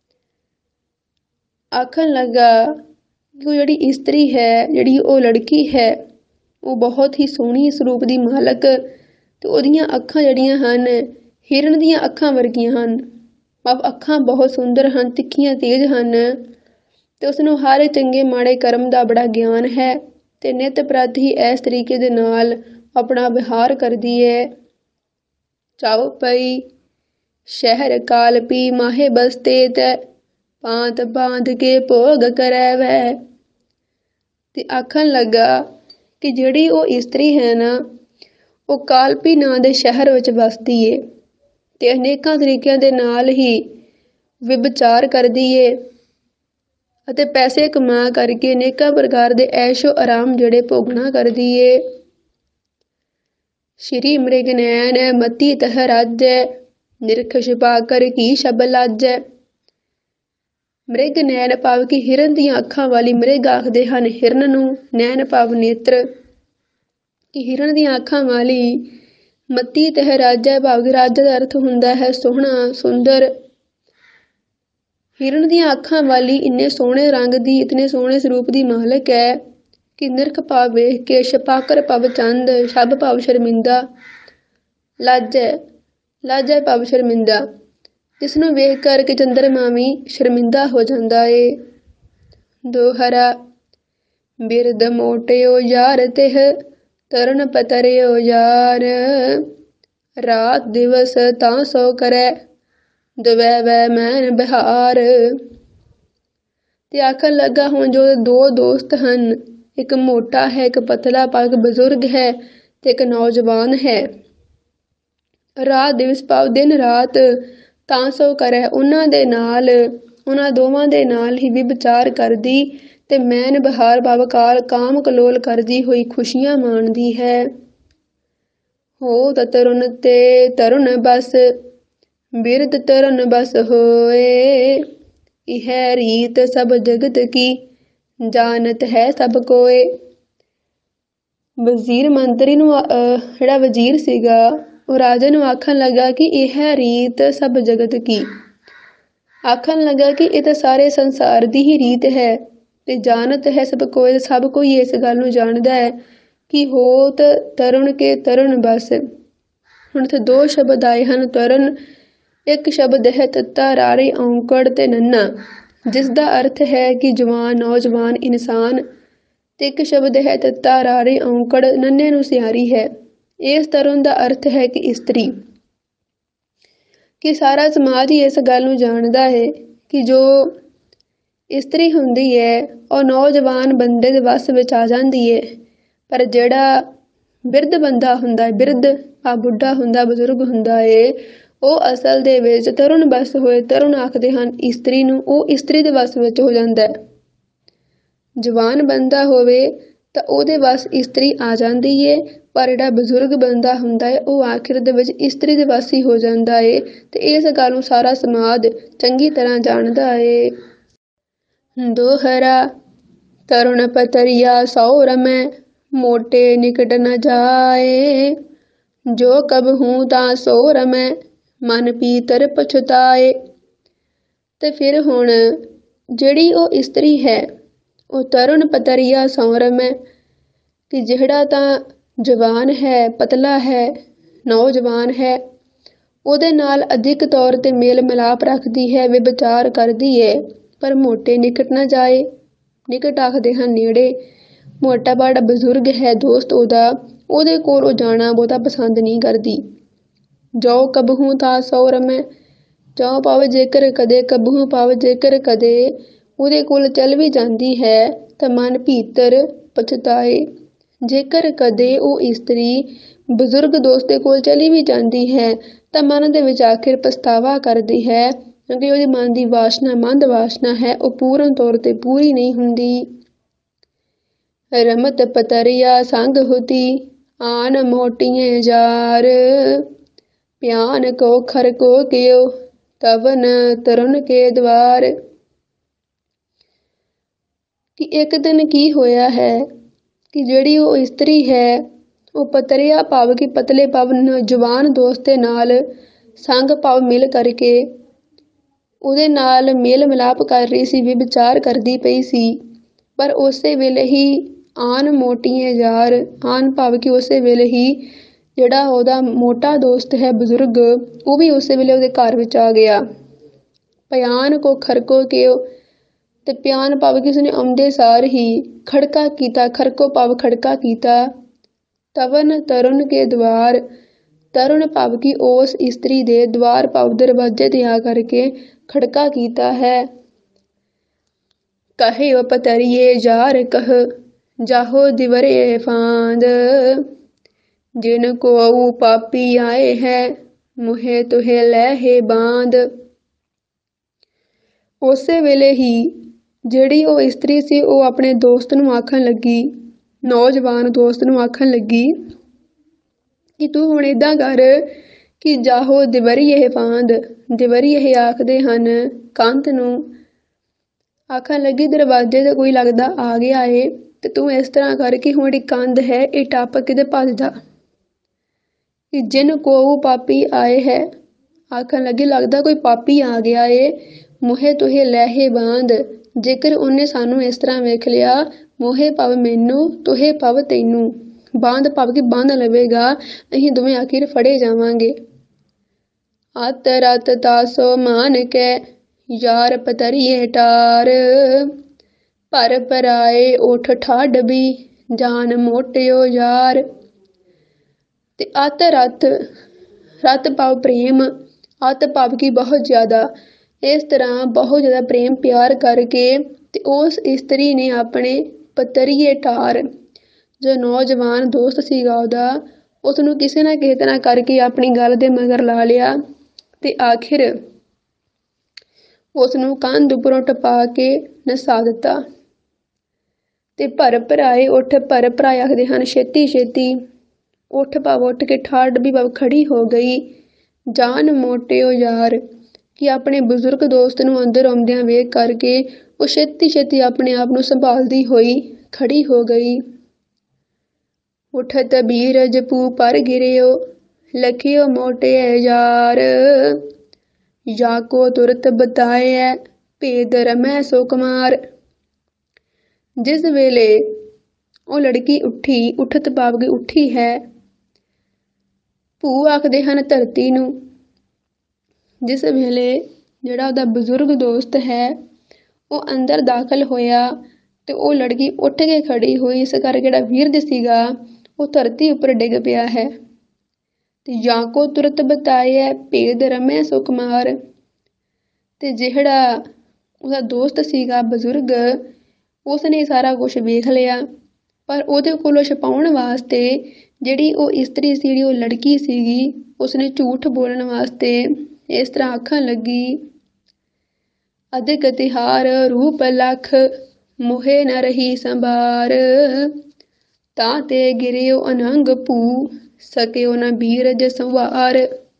ਆਖਣ ਲੱਗਾ ਕਿ ਉਹ ਜਿਹੜੀ ਇਸਤਰੀ ਹੈ, ਜਿਹੜੀ ਉਹ ਲੜਕੀ ਹੈ ਉਹ ਬਹੁਤ ਹੀ ਸੋਹਣੀ ਸਰੂਪ ਦੀ ਮਾਲਕ ਤੇ ਉਹਦੀਆਂ ਅੱਖਾਂ ਜਿਹੜੀਆਂ ਹਨ ਹਿਰਨ ਦੀਆਂ ਅੱਖਾਂ ਵਰਗੀਆਂ ਹਨ। ਭਾਵ ਅੱਖਾਂ ਬਹੁਤ ਸੁੰਦਰ ਹਨ, ਤਿੱਖੀਆਂ ਤੇਜ਼ ਹਨ ਤੇ ਉਸਨੂੰ ਹਰ ਚੰਗੇ ਮਾੜੇ ਕਰਮ ਦਾ ਬੜਾ ਗਿਆਨ ਹੈ ਤੇ ਨਿਤ ਪ੍ਰਤ ਹੀ ਇਸ ਤਰੀਕੇ ਦੇ ਨਾਲ ਆਪਣਾ ਵਿਹਾਰ ਕਰਦੀ ਹੈ। ਚਾਉ ਪਈ ਸ਼ਹਿਰ ਕਾਲਪੀ ਮਾਹੇ ਬਸਤੇ ਤੈ ਪਾਂਤ ਬਾਂਧ ਕੇ ਭੋਗ ਕਰੈ ਵੈ। ਤੇ ਆਖਣ ਲੱਗਾ ਕਿ ਜਿਹੜੀ ਉਹ ਇਸਤਰੀ ਹੈ ਨਾ ਉਹ ਕਾਲਪੀ ਨਾਂ ਦੇ ਸ਼ਹਿਰ ਵਿੱਚ ਵਸਦੀ ਏ ਤੇ ਅਨੇਕਾਂ ਤਰੀਕਿਆਂ ਦੇ ਨਾਲ ਹੀ ਵਿਭਚਾਰ ਕਰਦੀ ਏ। ਅਤੇ ਪੈਸੇ ਕਮਾ ਕਰਕੇ ਅਨੇਕਾਂ ਪ੍ਰਕਾਰ ਦੇ ਐਸ਼ੋ ਆਰਾਮ ਜਿਹੜੇ ਭੋਗਣਾ ਕਰਦੀ ਏ। ਸ਼੍ਰੀ ਮ੍ਰਿਗ ਨੈਣ ਮਤੀ ਤਹ ਰਾਜੈ, ਨਿਰਖ ਛਿਪਾ ਕਰ ਕੀ ਸ਼ਬ ਲਾਜੈ। ਮ੍ਰਿਗ ਨੈਣ ਭਾਵ ਕਿ ਹਿਰਨ ਦੀਆਂ ਅੱਖਾਂ ਵਾਲੀ ਮ੍ਰਿਗ ਆਖਦੇ ਹਨ ਹਿਰਨ ਨੂੰ, ਨੈਣ ਭਾਵ ਨੇਤਰ, ਕਿ ਹਿਰਨ ਦੀਆਂ ਅੱਖਾਂ ਵਾਲੀ। ਮਤੀ ਤਹ ਰਾਜੈ ਭਾਵ ਕਿ ਰਾਜਾ ਦਾ ਅਰਥ ਹੁੰਦਾ ਹੈ ਸੋਹਣਾ, ਸੁੰਦਰ। ਹਿਰਨ ਦੀਆਂ ਅੱਖਾਂ ਵਾਲੀ ਇੰਨੇ ਸੋਹਣੇ ਰੰਗ ਦੀ, ਇਤਨੇ ਸੋਹਣੇ ਸਰੂਪ ਦੀ ਮਾਲਕ ਹੈ ਕਿ ਨਿਰਖ ਭਾਵ ਵੇਖ ਕੇ, ਛਪਾਕਰ ਭਾਵ ਚੰਦ, ਛਬ ਭਾਵ ਸ਼ਰਮਿੰਦਾ, ਲਾਜੈ ਲਾਜੈ ਭਾਵ ਸ਼ਰਮਿੰਦਾ, ਜਿਸ ਨੂੰ ਵੇਖ ਕਰਕੇ ਚੰਦਰਮਾ ਵੀ ਸ਼ਰਮਿੰਦਾ ਹੋ ਜਾਂਦਾ ਏ। ਦੋਹਰਾ ਬਿਰਦ ਮੋਟਿਓ ਯਾਰ ਤਿਹ, ਤਰਨ ਪਤਰਿਓ ਯਾਰ, ਰਾਤ ਦਿਵਸ ਤਾਂ ਸੋ ਕਰੈ, ਦਵੈ ਵੈ ਮੈਨ ਬਿਹਾਰ। ਤੇ ਆਖਣ ਲੱਗਾ ਹੁਣ ਜੋ ਦੋ ਦੋਸਤ ਹਨ, ਇੱਕ ਮੋਟਾ ਹੈ, ਇੱਕ ਪਤਲਾ ਭਾਵ ਬਜ਼ੁਰਗ ਹੈ, ਤੇ ਇੱਕ ਨੌਜਵਾਨ ਹੈ। ਰਾਤ ਦਿਵਸ ਭਾਵ ਦਿਨ ਰਾਤ, ਤਾਂ ਸੋ ਕਰੈ ਉਹਨਾਂ ਦੇ ਨਾਲ, ਉਹਨਾਂ ਦੋਵਾਂ ਦੇ ਨਾਲ ਹੀ ਵਿਭਚਾਰ ਕਰਦੀ, ਤੇ ਮੈਨ ਬਹਾਰ ਭਾਵ ਕਾਲ ਕਾਮ ਕਲੋਲ ਕਰਦੀ ਹੋਈ ਖੁਸ਼ੀਆਂ ਮਾਣਦੀ ਹੈ। ਹੋ ਤਤਰੁਨ ਤੇ ਤਰੁਣ ਬਸ, ਬਿਰਦ ਤਰੁਣ ਬਸ ਹੋਏ, ਇਹ ਰੀਤ ਸਭ ਜਗਤ ਕੀ, ਜਾਣਤ ਹੈ ਸਭ ਕੋਏ। ਵਜ਼ੀਰ ਮੰਤਰੀ ਨੂੰ, ਜਿਹੜਾ ਵਜ਼ੀਰ ਸੀਗਾ ਉਹ ਰਾਜੇ ਨੂੰ ਆਖਣ ਲੱਗਾ ਕਿ ਇਹ ਰੀਤ ਸਭ ਜਗਤ ਕੀ, ਆਖਣ ਲੱਗਾ ਕਿ ਇਹ ਤਾਂ ਸਾਰੇ ਸੰਸਾਰ ਦੀ ਹੀ ਰੀਤ ਹੈ, ਤੇ ਜਾਣਤ ਹੈ ਸਭ ਕੋਏ, ਸਭ ਕੋਈ ਇਸ ਗੱਲ ਨੂੰ ਜਾਣਦਾ ਹੈ ਕਿ ਹੋਤ ਤਰੁਣ ਕੇ ਤਰੁਣ ਬਸ। ਹੁਣ ਇੱਥੇ ਦੋ ਸ਼ਬਦ ਆਏ ਹਨ ਤਰੁਣ, ਇੱਕ ਸ਼ਬਦ ਹੈ ਤੱਤਾ ਰਾਰੇ ਔਂਕੜ ਤੇ ਨੰਨਾ, ਜਿਸ ਦਾ ਅਰਥ ਹੈ ਕਿ ਜਵਾਨ, ਨੌਜਵਾਨ, ਇਨਸਾਨ, ਤੇ ਇੱਕ ਸ਼ਬਦ ਹੈ ਤੱਤਾ ਰਾਰੇ ਔਂਕੜ, ਨੰਨੇ ਨੂੰ ਸਿਆਰੀ ਹੈ। ਇਸ ਤਰੁਣ ਦਾ ਅਰਥ ਹੈ ਕਿ ਇਸਤਰੀ, ਕਿ ਸਾਰਾ ਸਮਾਜ ਹੀ ਇਸ ਗੱਲ ਨੂੰ ਜਾਣਦਾ ਹੈ ਕਿ ਜੋ ਇਸਤਰੀ ਹੁੰਦੀ ਹੈ ਉਹ ਨੌਜਵਾਨ ਬੰਦੇ ਦੇ ਵੱਸ ਵਿੱਚ ਆ ਜਾਂਦੀ ਹੈ, ਪਰ ਜਿਹੜਾ ਬਿਰਧ ਬੰਦਾ ਹੁੰਦਾ ਹੈ, ਬਿਰਧ ਆ ਬੁੱਢਾ ਹੁੰਦਾ, ਬਜ਼ੁਰਗ ਹੁੰਦਾ ਹੈ, ਉਹ ਅਸਲ ਦੇ ਵਿੱਚ ਤਰੁਣ ਬਸ ਹੋਏ, ਤਰੁਣ ਆਖਦੇ ਹਨ ਇਸਤਰੀ ਨੂੰ, ਉਹ ਇਸਤਰੀ ਦੇ ਵੱਸ ਵਿੱਚ ਹੋ ਜਾਂਦਾ ਹੈ। ਜਵਾਨ ਬੰਦਾ ਹੋਵੇ ਤਾਂ ਉਹਦੇ ਵੱਸ ਇਸਤਰੀ ਆ ਜਾਂਦੀ ਏ, ਪਰ ਜਿਹੜਾ ਬਜ਼ੁਰਗ ਬੰਦਾ ਹੁੰਦਾ ਹੈ ਉਹ ਆਖਿਰ ਦੇ ਵਿੱਚ ਇਸਤਰੀ ਦੇ ਵੱਸ ਹੀ ਹੋ ਜਾਂਦਾ ਏ, ਤੇ ਇਸ ਗੱਲ ਨੂੰ ਸਾਰਾ ਸਮਾਜ ਚੰਗੀ ਤਰ੍ਹਾਂ ਜਾਣਦਾ ਏ। ਦੋਹਰਾ ਤਰੁਣ ਪਤਰਿਆ ਸੌ ਰਮੈ, ਮੋਟੇ ਨਿਕਟ ਨ ਜਾਏ, ਜੋ ਕਬਹੂ ਤਾਂ ਸੋ ਰਮੈ, ਮਨ ਪੀਤਰ ਪਛਤਾਏ। ਤੇ ਫਿਰ ਹੁਣ ਜਿਹੜੀ ਉਹ ਇਸਤਰੀ ਹੈ ਉਹ ਤਰੁਣ ਪਤਰਿਆ ਸੌ ਰਮੈ, ਕਿ ਜਿਹੜਾ ਤਾਂ ਜਵਾਨ ਹੈ, ਪਤਲਾ ਹੈ, ਨੌਜਵਾਨ ਹੈ, ਉਹਦੇ ਨਾਲ ਅਧਿਕ ਤੌਰ ਤੇ ਮੇਲ ਮਿਲਾਪ ਰੱਖਦੀ ਹੈ, ਵਿਭਚਾਰ ਕਰਦੀ ਹੈ, ਪਰ ਮੋਟੇ ਨਿਕਟ ਨਾ ਜਾਏ। ਨਿਕਟ ਆਖਦੇ ਹਨ ਨੇੜੇ। ਮੋਟਾ ਬਾੜਾ ਬਜ਼ੁਰਗ ਹੈ ਦੋਸਤ ਉਹਦਾ, ਉਹਦੇ ਕੋਲ ਉਹ ਜਾਣਾ ਬਹੁਤਾ ਪਸੰਦ ਨਹੀਂ ਕਰਦੀ। ਜੋ ਕਬਹੂ ਤਾਂ ਸੌ ਰਮੈ, ਜੋ ਭਾਵ ਜੇਕਰ ਕਦੇ, ਕਬਹੂ ਭਾਵ ਜੇਕਰ ਕਦੇ ਉਹਦੇ ਕੋਲ ਚੱਲ ਵੀ ਜਾਂਦੀ ਹੈ ਤਾਂ ਮਨ ਭੀਤਰ ਪਛਤਾਏ। ਜੇਕਰ ਕਦੇ ਉਹ ਇਸਤਰੀ ਬਜ਼ੁਰਗ ਦੋਸਤ ਦੇ ਕੋਲ ਚਲੀ ਵੀ ਜਾਂਦੀ ਹੈ ਤਾਂ ਮਨ ਦੇ ਵਿੱਚ ਆਖਿਰ ਪਛਤਾਵਾ ਕਰਦੀ ਹੈ, ਕਿਉਂਕਿ ਉਹਦੀ ਮਨ ਦੀ ਵਾਸ਼ਨਾ, ਮੰਦ ਵਾਸ਼ਨਾ ਹੈ, ਉਹ ਪੂਰਨ ਤੌਰ ਤੇ ਪੂਰੀ ਨਹੀਂ ਹੁੰਦੀ। ਰਮਤ ਪਤਰਿਆ ਸੰਗ ਹੁਤੀ, ਆਨ ਮੋਟੀਏ ਯਾਰ, ਪਿਆਨ ਕੋ ਖਰ ਕੋ ਕਿਓ, ਤਵਨ ਤਰੁਣ ਕੇ ਦਵਾਰ। ਕਿ ਇੱਕ ਦਿਨ ਕੀ ਹੋਇਆ ਹੈ ਕਿ ਜਿਹੜੀ ਉਹ ਇਸਤਰੀ ਹੈ ਉਹ ਪਤਰਿਆ ਭਾਵ ਕਿ ਪਤਲੇ ਭਾਵ ਜਵਾਨ ਦੋਸਤ ਦੇ ਨਾਲ ਸੰਗ ਭਾਵ ਮਿਲ ਕਰਕੇ ਉਹਦੇ ਨਾਲ ਮੇਲ ਮਿਲਾਪ ਕਰ ਰਹੀ ਸੀ, ਵਿਭਚਾਰ ਕਰਦੀ ਪਈ ਸੀ, ਪਰ ਉਸੇ ਵੇਲੇ ਹੀ ਆਨ ਮੋਟੀਏ ਯਾਰ, ਆਨ ਭਾਵ ਕਿ ਉਸੇ ਵੇਲੇ ਹੀ ਜਿਹੜਾ ਉਹਦਾ ਮੋਟਾ ਦੋਸਤ ਹੈ ਬਜ਼ੁਰਗ, ਉਹ ਵੀ ਉਸੇ ਵੇਲੇ ਉਹਦੇ ਘਰ ਵਿੱਚ ਆ ਗਿਆ। ਪਿਆਨ ਕੋ ਖਰਕੋ ਕਿਓ, ਤੇ ਪਿਆਨ ਭਾਵ ਕਿ ਉਸਨੇ ਆਉਂਦੇ ਸਾਰ ਹੀ ਖੜਕਾ ਕੀਤਾ, ਖਰਕੋ ਭਾਵ ਖੜਕਾ ਕੀਤਾ। ਤਵਨ ਤਰੁਣ ਕੇ ਦਵਾਰ, ਤਰੁਣ ਭਾਵ ਕਿ ਉਸ ਇਸਤਰੀ ਦੇ, ਦਵਾਰ ਭਾਵ ਦਰਵਾਜ਼ੇ ਤੇ ਆ ਕਰਕੇ ਖੜਕਾ ਕੀਤਾ ਹੈ। ਕਹਿਓ ਪਤਰਿਏ ਯਾਰ ਕਹ, ਜਾਹੋ ਦਿਵਰੇ ਫਾਂਦ, ਜਿਨ ਕੋ ਪਾਪੀ ਆਏ ਹੈ, ਮੁਹੇ ਤੁਹੇ ਲੈ ਹੈ ਬਾਂਦ। ਉਸੇ ਵੇਲੇ ਹੀ ਜਿਹੜੀ ਉਹ ਇਸਤਰੀ ਸੀ ਉਹ ਆਪਣੇ ਦੋਸਤ ਨੂੰ ਆਖਣ ਲੱਗੀ, ਨੌਜਵਾਨ ਦੋਸਤ ਨੂੰ ਆਖਣ ਲੱਗੀ ਕਿ ਤੂੰ ਹੁਣ ਇੱਦਾਂ ਕਰ ਕਿ ਜਾਹੋ ਦਿਵਰੀਏ ਫਾਂਦ, ਦਿਵਰੀਏ ਆਖਦੇ ਹਨ ਕੰਧ ਨੂੰ। ਆਖਣ ਲੱਗੀ ਦਰਵਾਜ਼ੇ 'ਤੇ ਕੋਈ ਲੱਗਦਾ ਆ ਗਿਆ ਏ ਤੇ ਤੂੰ ਇਸ ਤਰ੍ਹਾਂ ਕਰ ਕਿ ਹੁਣ ਜਿਹੜੀ ਕੰਧ ਹੈ ਇਹ ਟੱਪ ਕੇ ਤੇ ਭੱਜ ਜਾ। ਕਿ ਜਿਨ ਕੋਊ ਪਾਪੀ ਆਏ ਹੈ, ਆਖਣ ਲੱਗੀ ਲੱਗਦਾ ਕੋਈ ਪਾਪੀ ਆ ਗਿਆ ਏ, ਮੋਹੇ ਤੁਹੇ ਲੈਹੇ ਬਾਂਧ, ਜੇਕਰ ਉਹਨੇ ਸਾਨੂੰ ਇਸ ਤਰ੍ਹਾਂ ਵੇਖ ਲਿਆ, ਮੋਹੇ ਪਵ ਮੈਨੂੰ ਤੁਹੇ ਪਵ ਤੈਨੂੰ, ਬਾਂਧ ਪਵ ਕੇ ਬੰਨ ਲਵੇਗਾ, ਅਸੀਂ ਦੋਵੇਂ ਆਖਿਰ ਫੜੇ ਜਾਵਾਂਗੇ। ਅੱਤ ਰਤ ਤਾਸੋ ਮਾਨ ਕੇ ਯਾਰ ਪਤਰੀਏ ਟਾਰ, ਭਰ ਪਰਾਏ ਉਠ ਠਾਡ ਵੀ ਜਾਨ ਮੋਟਿਓ ਯਾਰ। ਤੇ ਅੱਤ ਰਤ, ਰਤ ਭਾਵ ਪ੍ਰੇਮ, ਅੱਤ ਭਾਵ ਕੀ ਬਹੁਤ ਜ਼ਿਆਦਾ। ਇਸ ਤਰ੍ਹਾਂ ਬਹੁਤ ਜ਼ਿਆਦਾ ਪ੍ਰੇਮ ਪਿਆਰ ਕਰਕੇ ਤੇ ਉਸ ਇਸਤਰੀ ਨੇ ਆਪਣੇ ਪਤਰੀਏ ਠਾਰ, ਜੋ ਨੌਜਵਾਨ ਦੋਸਤ ਸੀਗਾ ਉਹਦਾ, ਉਸ ਨੂੰ ਕਿਸੇ ਨਾ ਕਿਸੇ ਤਰ੍ਹਾਂ ਕਰਕੇ ਆਪਣੀ ਗੱਲ ਦੇ ਮਗਰ ਲਾ ਲਿਆ ਤੇ ਆਖਿਰ ਉਸ ਨੂੰ ਕੰਧ ਉੱਪਰੋਂ ਟਪਾ ਕੇ ਨਸਾ ਦਿੱਤਾ। ਤੇ ਭਰ ਭਰਾਏ ਉੱਠ, ਭਰ ਭਰਾਏ ਆਖਦੇ ਹਨ ਛੇਤੀ ਛੇਤੀ, ਉੱਠ ਭਾਵ ਉੱਠ ਕੇ, ਠਾਡ ਵੀ ਭਾਵ ਖੜੀ ਹੋ ਗਈ, ਜਾਨ ਮੋਟਿਓ ਯਾਰ ਕਿ ਆਪਣੇ ਬਜ਼ੁਰਗ ਦੋਸਤ ਨੂੰ ਅੰਦਰ ਆਉਂਦਿਆਂ ਵੇਖ ਕਰਕੇ ਉਹ ਛੇਤੀ ਛੇਤੀ ਆਪਣੇ ਆਪ ਨੂੰ ਸੰਭਾਲਦੀ ਹੋਈ ਖੜੀ ਹੋ ਗਈ। ਉਠਤ ਬੀਰਜ ਪੂ ਪਰ ਗਿਰਿਓ, ਲਖਿਓ ਮੋਟੇ ਯਾਰ, ਜਾਕੋ ਤੁਰਤ ਬਤਾਏ ਭੇਦ ਰਮੈ ਸੋ ਕੁਮਾਰ। ਜਿਸ ਵੇਲੇ ਉਹ ਲੜਕੀ ਉੱਠੀ, ਉਠਤ ਭਾਵ ਕੇ ਉੱਠੀ ਹੈ, ਭੂ ਆਖਦੇ ਹਨ ਧਰਤੀ ਨੂੰ। ਜਿਸ ਵੇਲੇ ਜਿਹੜਾ ਉਹਦਾ ਬਜ਼ੁਰਗ ਦੋਸਤ ਹੈ ਉਹ ਅੰਦਰ ਦਾਖਲ ਹੋਇਆ ਤੇ ਉਹ ਲੜਕੀ ਉੱਠ ਕੇ ਖੜੀ ਹੋਈ, ਇਸ ਕਰਕੇ ਜਿਹੜਾ ਵੀਰਜ ਸੀਗਾ ਉਹ ਧਰਤੀ ਉੱਪਰ ਡਿੱਗ ਪਿਆ ਹੈ। ਤੇ ਜਾਂ ਕੋ ਤੁਰਤ ਬਤਾਏ ਭੇਦ ਰਮੈ ਸੋ ਕੁਮਾਰ, ਤੇ ਜਿਹੜਾ ਉਹਦਾ ਦੋਸਤ ਸੀਗਾ ਬਜ਼ੁਰਗ, ਉਸਨੇ ਸਾਰਾ ਕੁਝ ਵੇਖ ਲਿਆ, ਪਰ ਉਹਦੇ ਕੋਲੋਂ ਛੁਪਾਉਣ ਵਾਸਤੇ ਜਿਹੜੀ ਉਹ ਇਸਤਰੀ ਸੀ, ਜਿਹੜੀ ਉਹ ਲੜਕੀ ਸੀਗੀ, ਉਸਨੇ ਝੂਠ ਬੋਲਣ ਵਾਸਤੇ ਇਸ ਤਰ੍ਹਾਂ ਆਖਣ ਲੱਗੀ, ਅਧਿਕ ਤਿਹਾਰ ਰੂਪ ਲਖ ਮੋਹੇ ਨ ਰਹੀ ਸੰਭਾਰ, ਤਾਂ ਤੇ ਗਿਰਿਓ ਅਨੰਗ ਭੂ ਸਕਿਓ ਨ ਬੀਰਜ ਸੰਵਾਰ।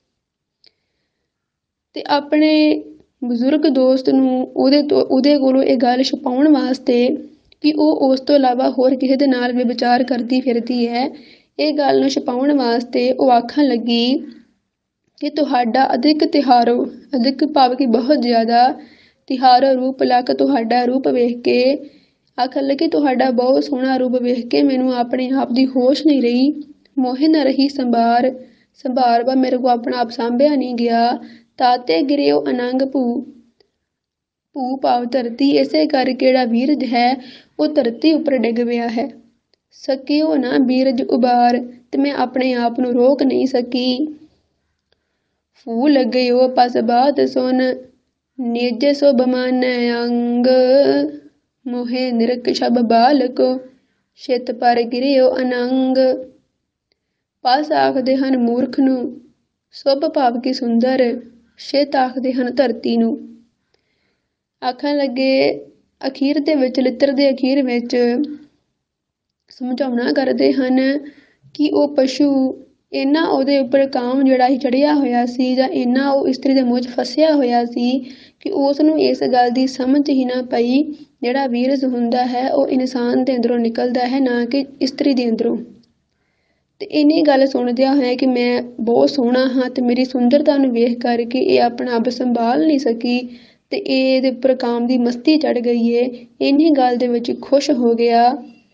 ਤੇ ਆਪਣੇ ਬਜ਼ੁਰਗ ਦੋਸਤ ਨੂੰ ਉਹਦੇ ਤੋਂ ਉਹਦੇ ਕੋਲੋਂ ਇਹ ਗੱਲ ਛੁਪਾਉਣ ਵਾਸਤੇ ਕਿ ਉਹ ਉਸ ਤੋਂ ਇਲਾਵਾ ਹੋਰ ਕਿਸੇ ਦੇ ਨਾਲ ਵੀ ਵਿਚਾਰ ਕਰਦੀ ਫਿਰਦੀ ਹੈ, ਇਹ ਗੱਲ ਨੂੰ ਛੁਪਾਉਣ ਵਾਸਤੇ ਉਹ ਆਖਣ ਲੱਗੀ ਕਿ ਤੁਹਾਡਾ ਅਧਿਕ ਤਿਹਾਰੋ, ਅਧਿਕ ਭਾਵ ਕਿ ਬਹੁਤ ਜ਼ਿਆਦਾ, ਤਿਹਾਰੋ ਰੂਪ ਲਖ ਤੁਹਾਡਾ ਰੂਪ ਵੇਖ ਕੇ, ਆਖਣ ਲੱਗੀ ਤੁਹਾਡਾ ਬਹੁਤ ਸੋਹਣਾ ਰੂਪ ਵੇਖ ਕੇ ਮੈਨੂੰ ਆਪਣੇ ਆਪ ਦੀ ਹੋਸ਼ ਨਹੀਂ ਰਹੀ, ਮੋਹੇ ਨਾ ਰਹੀ ਸੰਭਾਰ, ਸੰਭਾਰ ਵਾ ਮੇਰੇ ਕੋਲ ਆਪਣਾ ਆਪ ਸਾਂਭਿਆ ਨਹੀਂ ਗਿਆ, ਤਾਤੇ ਗਿਰਿਓ ਅਨੰਗ ਭੂ, ਭੂ ਭਾਵ ਧਰਤੀ, ਇਸੇ ਕਰਕੇ ਜਿਹੜਾ ਵੀਰਜ ਹੈ ਉਹ ਧਰਤੀ ਉੱਪਰ ਡਿੱਗ ਪਿਆ ਹੈ। ਸਕਿਓ ਨਾ ਬੀਰਜ ਉਬਾਰ, ਤੇ ਮੈਂ ਆਪਣੇ ਆਪ ਨੂੰ ਰੋਕ ਨਹੀਂ ਸਕੀ। ਫੂਲ ਗਇਓ ਪਸ ਬਾਤ ਸੁਨ, ਨਿਜ ਸੋ ਬਮਾਨੈ ਅੰਗ, ਮੋਹੇ ਨਿਰਕ ਛਬ ਬਾਲਕੋ, ਛਿਤ ਪਰ ਗਿਰਿਓ ਅਨੰਗ। ਪਸ ਆਖਦੇ ਹਨ ਮੂਰਖ ਨੂੰ, ਸੁਭ ਭਾਵ ਕੀ ਸੁੰਦਰ, ਛਿਤ ਆਖਦੇ ਹਨ ਧਰਤੀ ਨੂੰ। ਆਖਣ ਲੱਗੇ ਅਖੀਰ ਦੇ ਵਿੱਚ, ਲਿੱਤਰ ਦੇ ਅਖੀਰ ਵਿੱਚ ਸਮਝਾਉਣਾ ਕਰਦੇ ਹਨ ਕਿ ਉਹ ਪਸ਼ੂ ਇੰਨਾ ਉਹਦੇ ਉੱਪਰ ਕਾਮ ਜਿਹੜਾ ਹੀ ਚੜ੍ਹਿਆ ਹੋਇਆ ਸੀ, ਜਾਂ ਇੰਨਾ ਉਹ ਇਸਤਰੀ ਦੇ ਮੂੰਹ 'ਚ ਫਸਿਆ ਹੋਇਆ ਸੀ ਕਿ ਉਸ ਨੂੰ ਇਸ ਗੱਲ ਦੀ ਸਮਝ ਹੀ ਨਾ ਪਈ ਜਿਹੜਾ ਵੀਰਜ ਹੁੰਦਾ ਹੈ ਉਹ ਇਨਸਾਨ ਦੇ ਅੰਦਰੋਂ ਨਿਕਲਦਾ ਹੈ, ਨਾ ਕਿ ਇਸਤਰੀ ਦੇ ਅੰਦਰੋਂ। ਤੇ ਇੰਨੀ ਗੱਲ ਸੁਣਦਿਆਂ ਹੋਇਆ ਕਿ ਮੈਂ ਬਹੁਤ ਸੋਹਣਾ ਹਾਂ ਤੇ ਮੇਰੀ ਸੁੰਦਰਤਾ ਨੂੰ ਵੇਖ ਕਰਕੇ ਇਹ ਆਪਣਾ ਆਪ ਸੰਭਾਲ ਨਹੀਂ ਸਕੀ ਤੇ ਇਹਦੇ ਉੱਪਰ ਕਾਮ ਦੀ ਮਸਤੀ ਚੜ੍ਹ ਗਈ ਏ, ਇੰਨੀ ਗੱਲ ਦੇ ਵਿੱਚ ਖੁਸ਼ ਹੋ ਗਿਆ,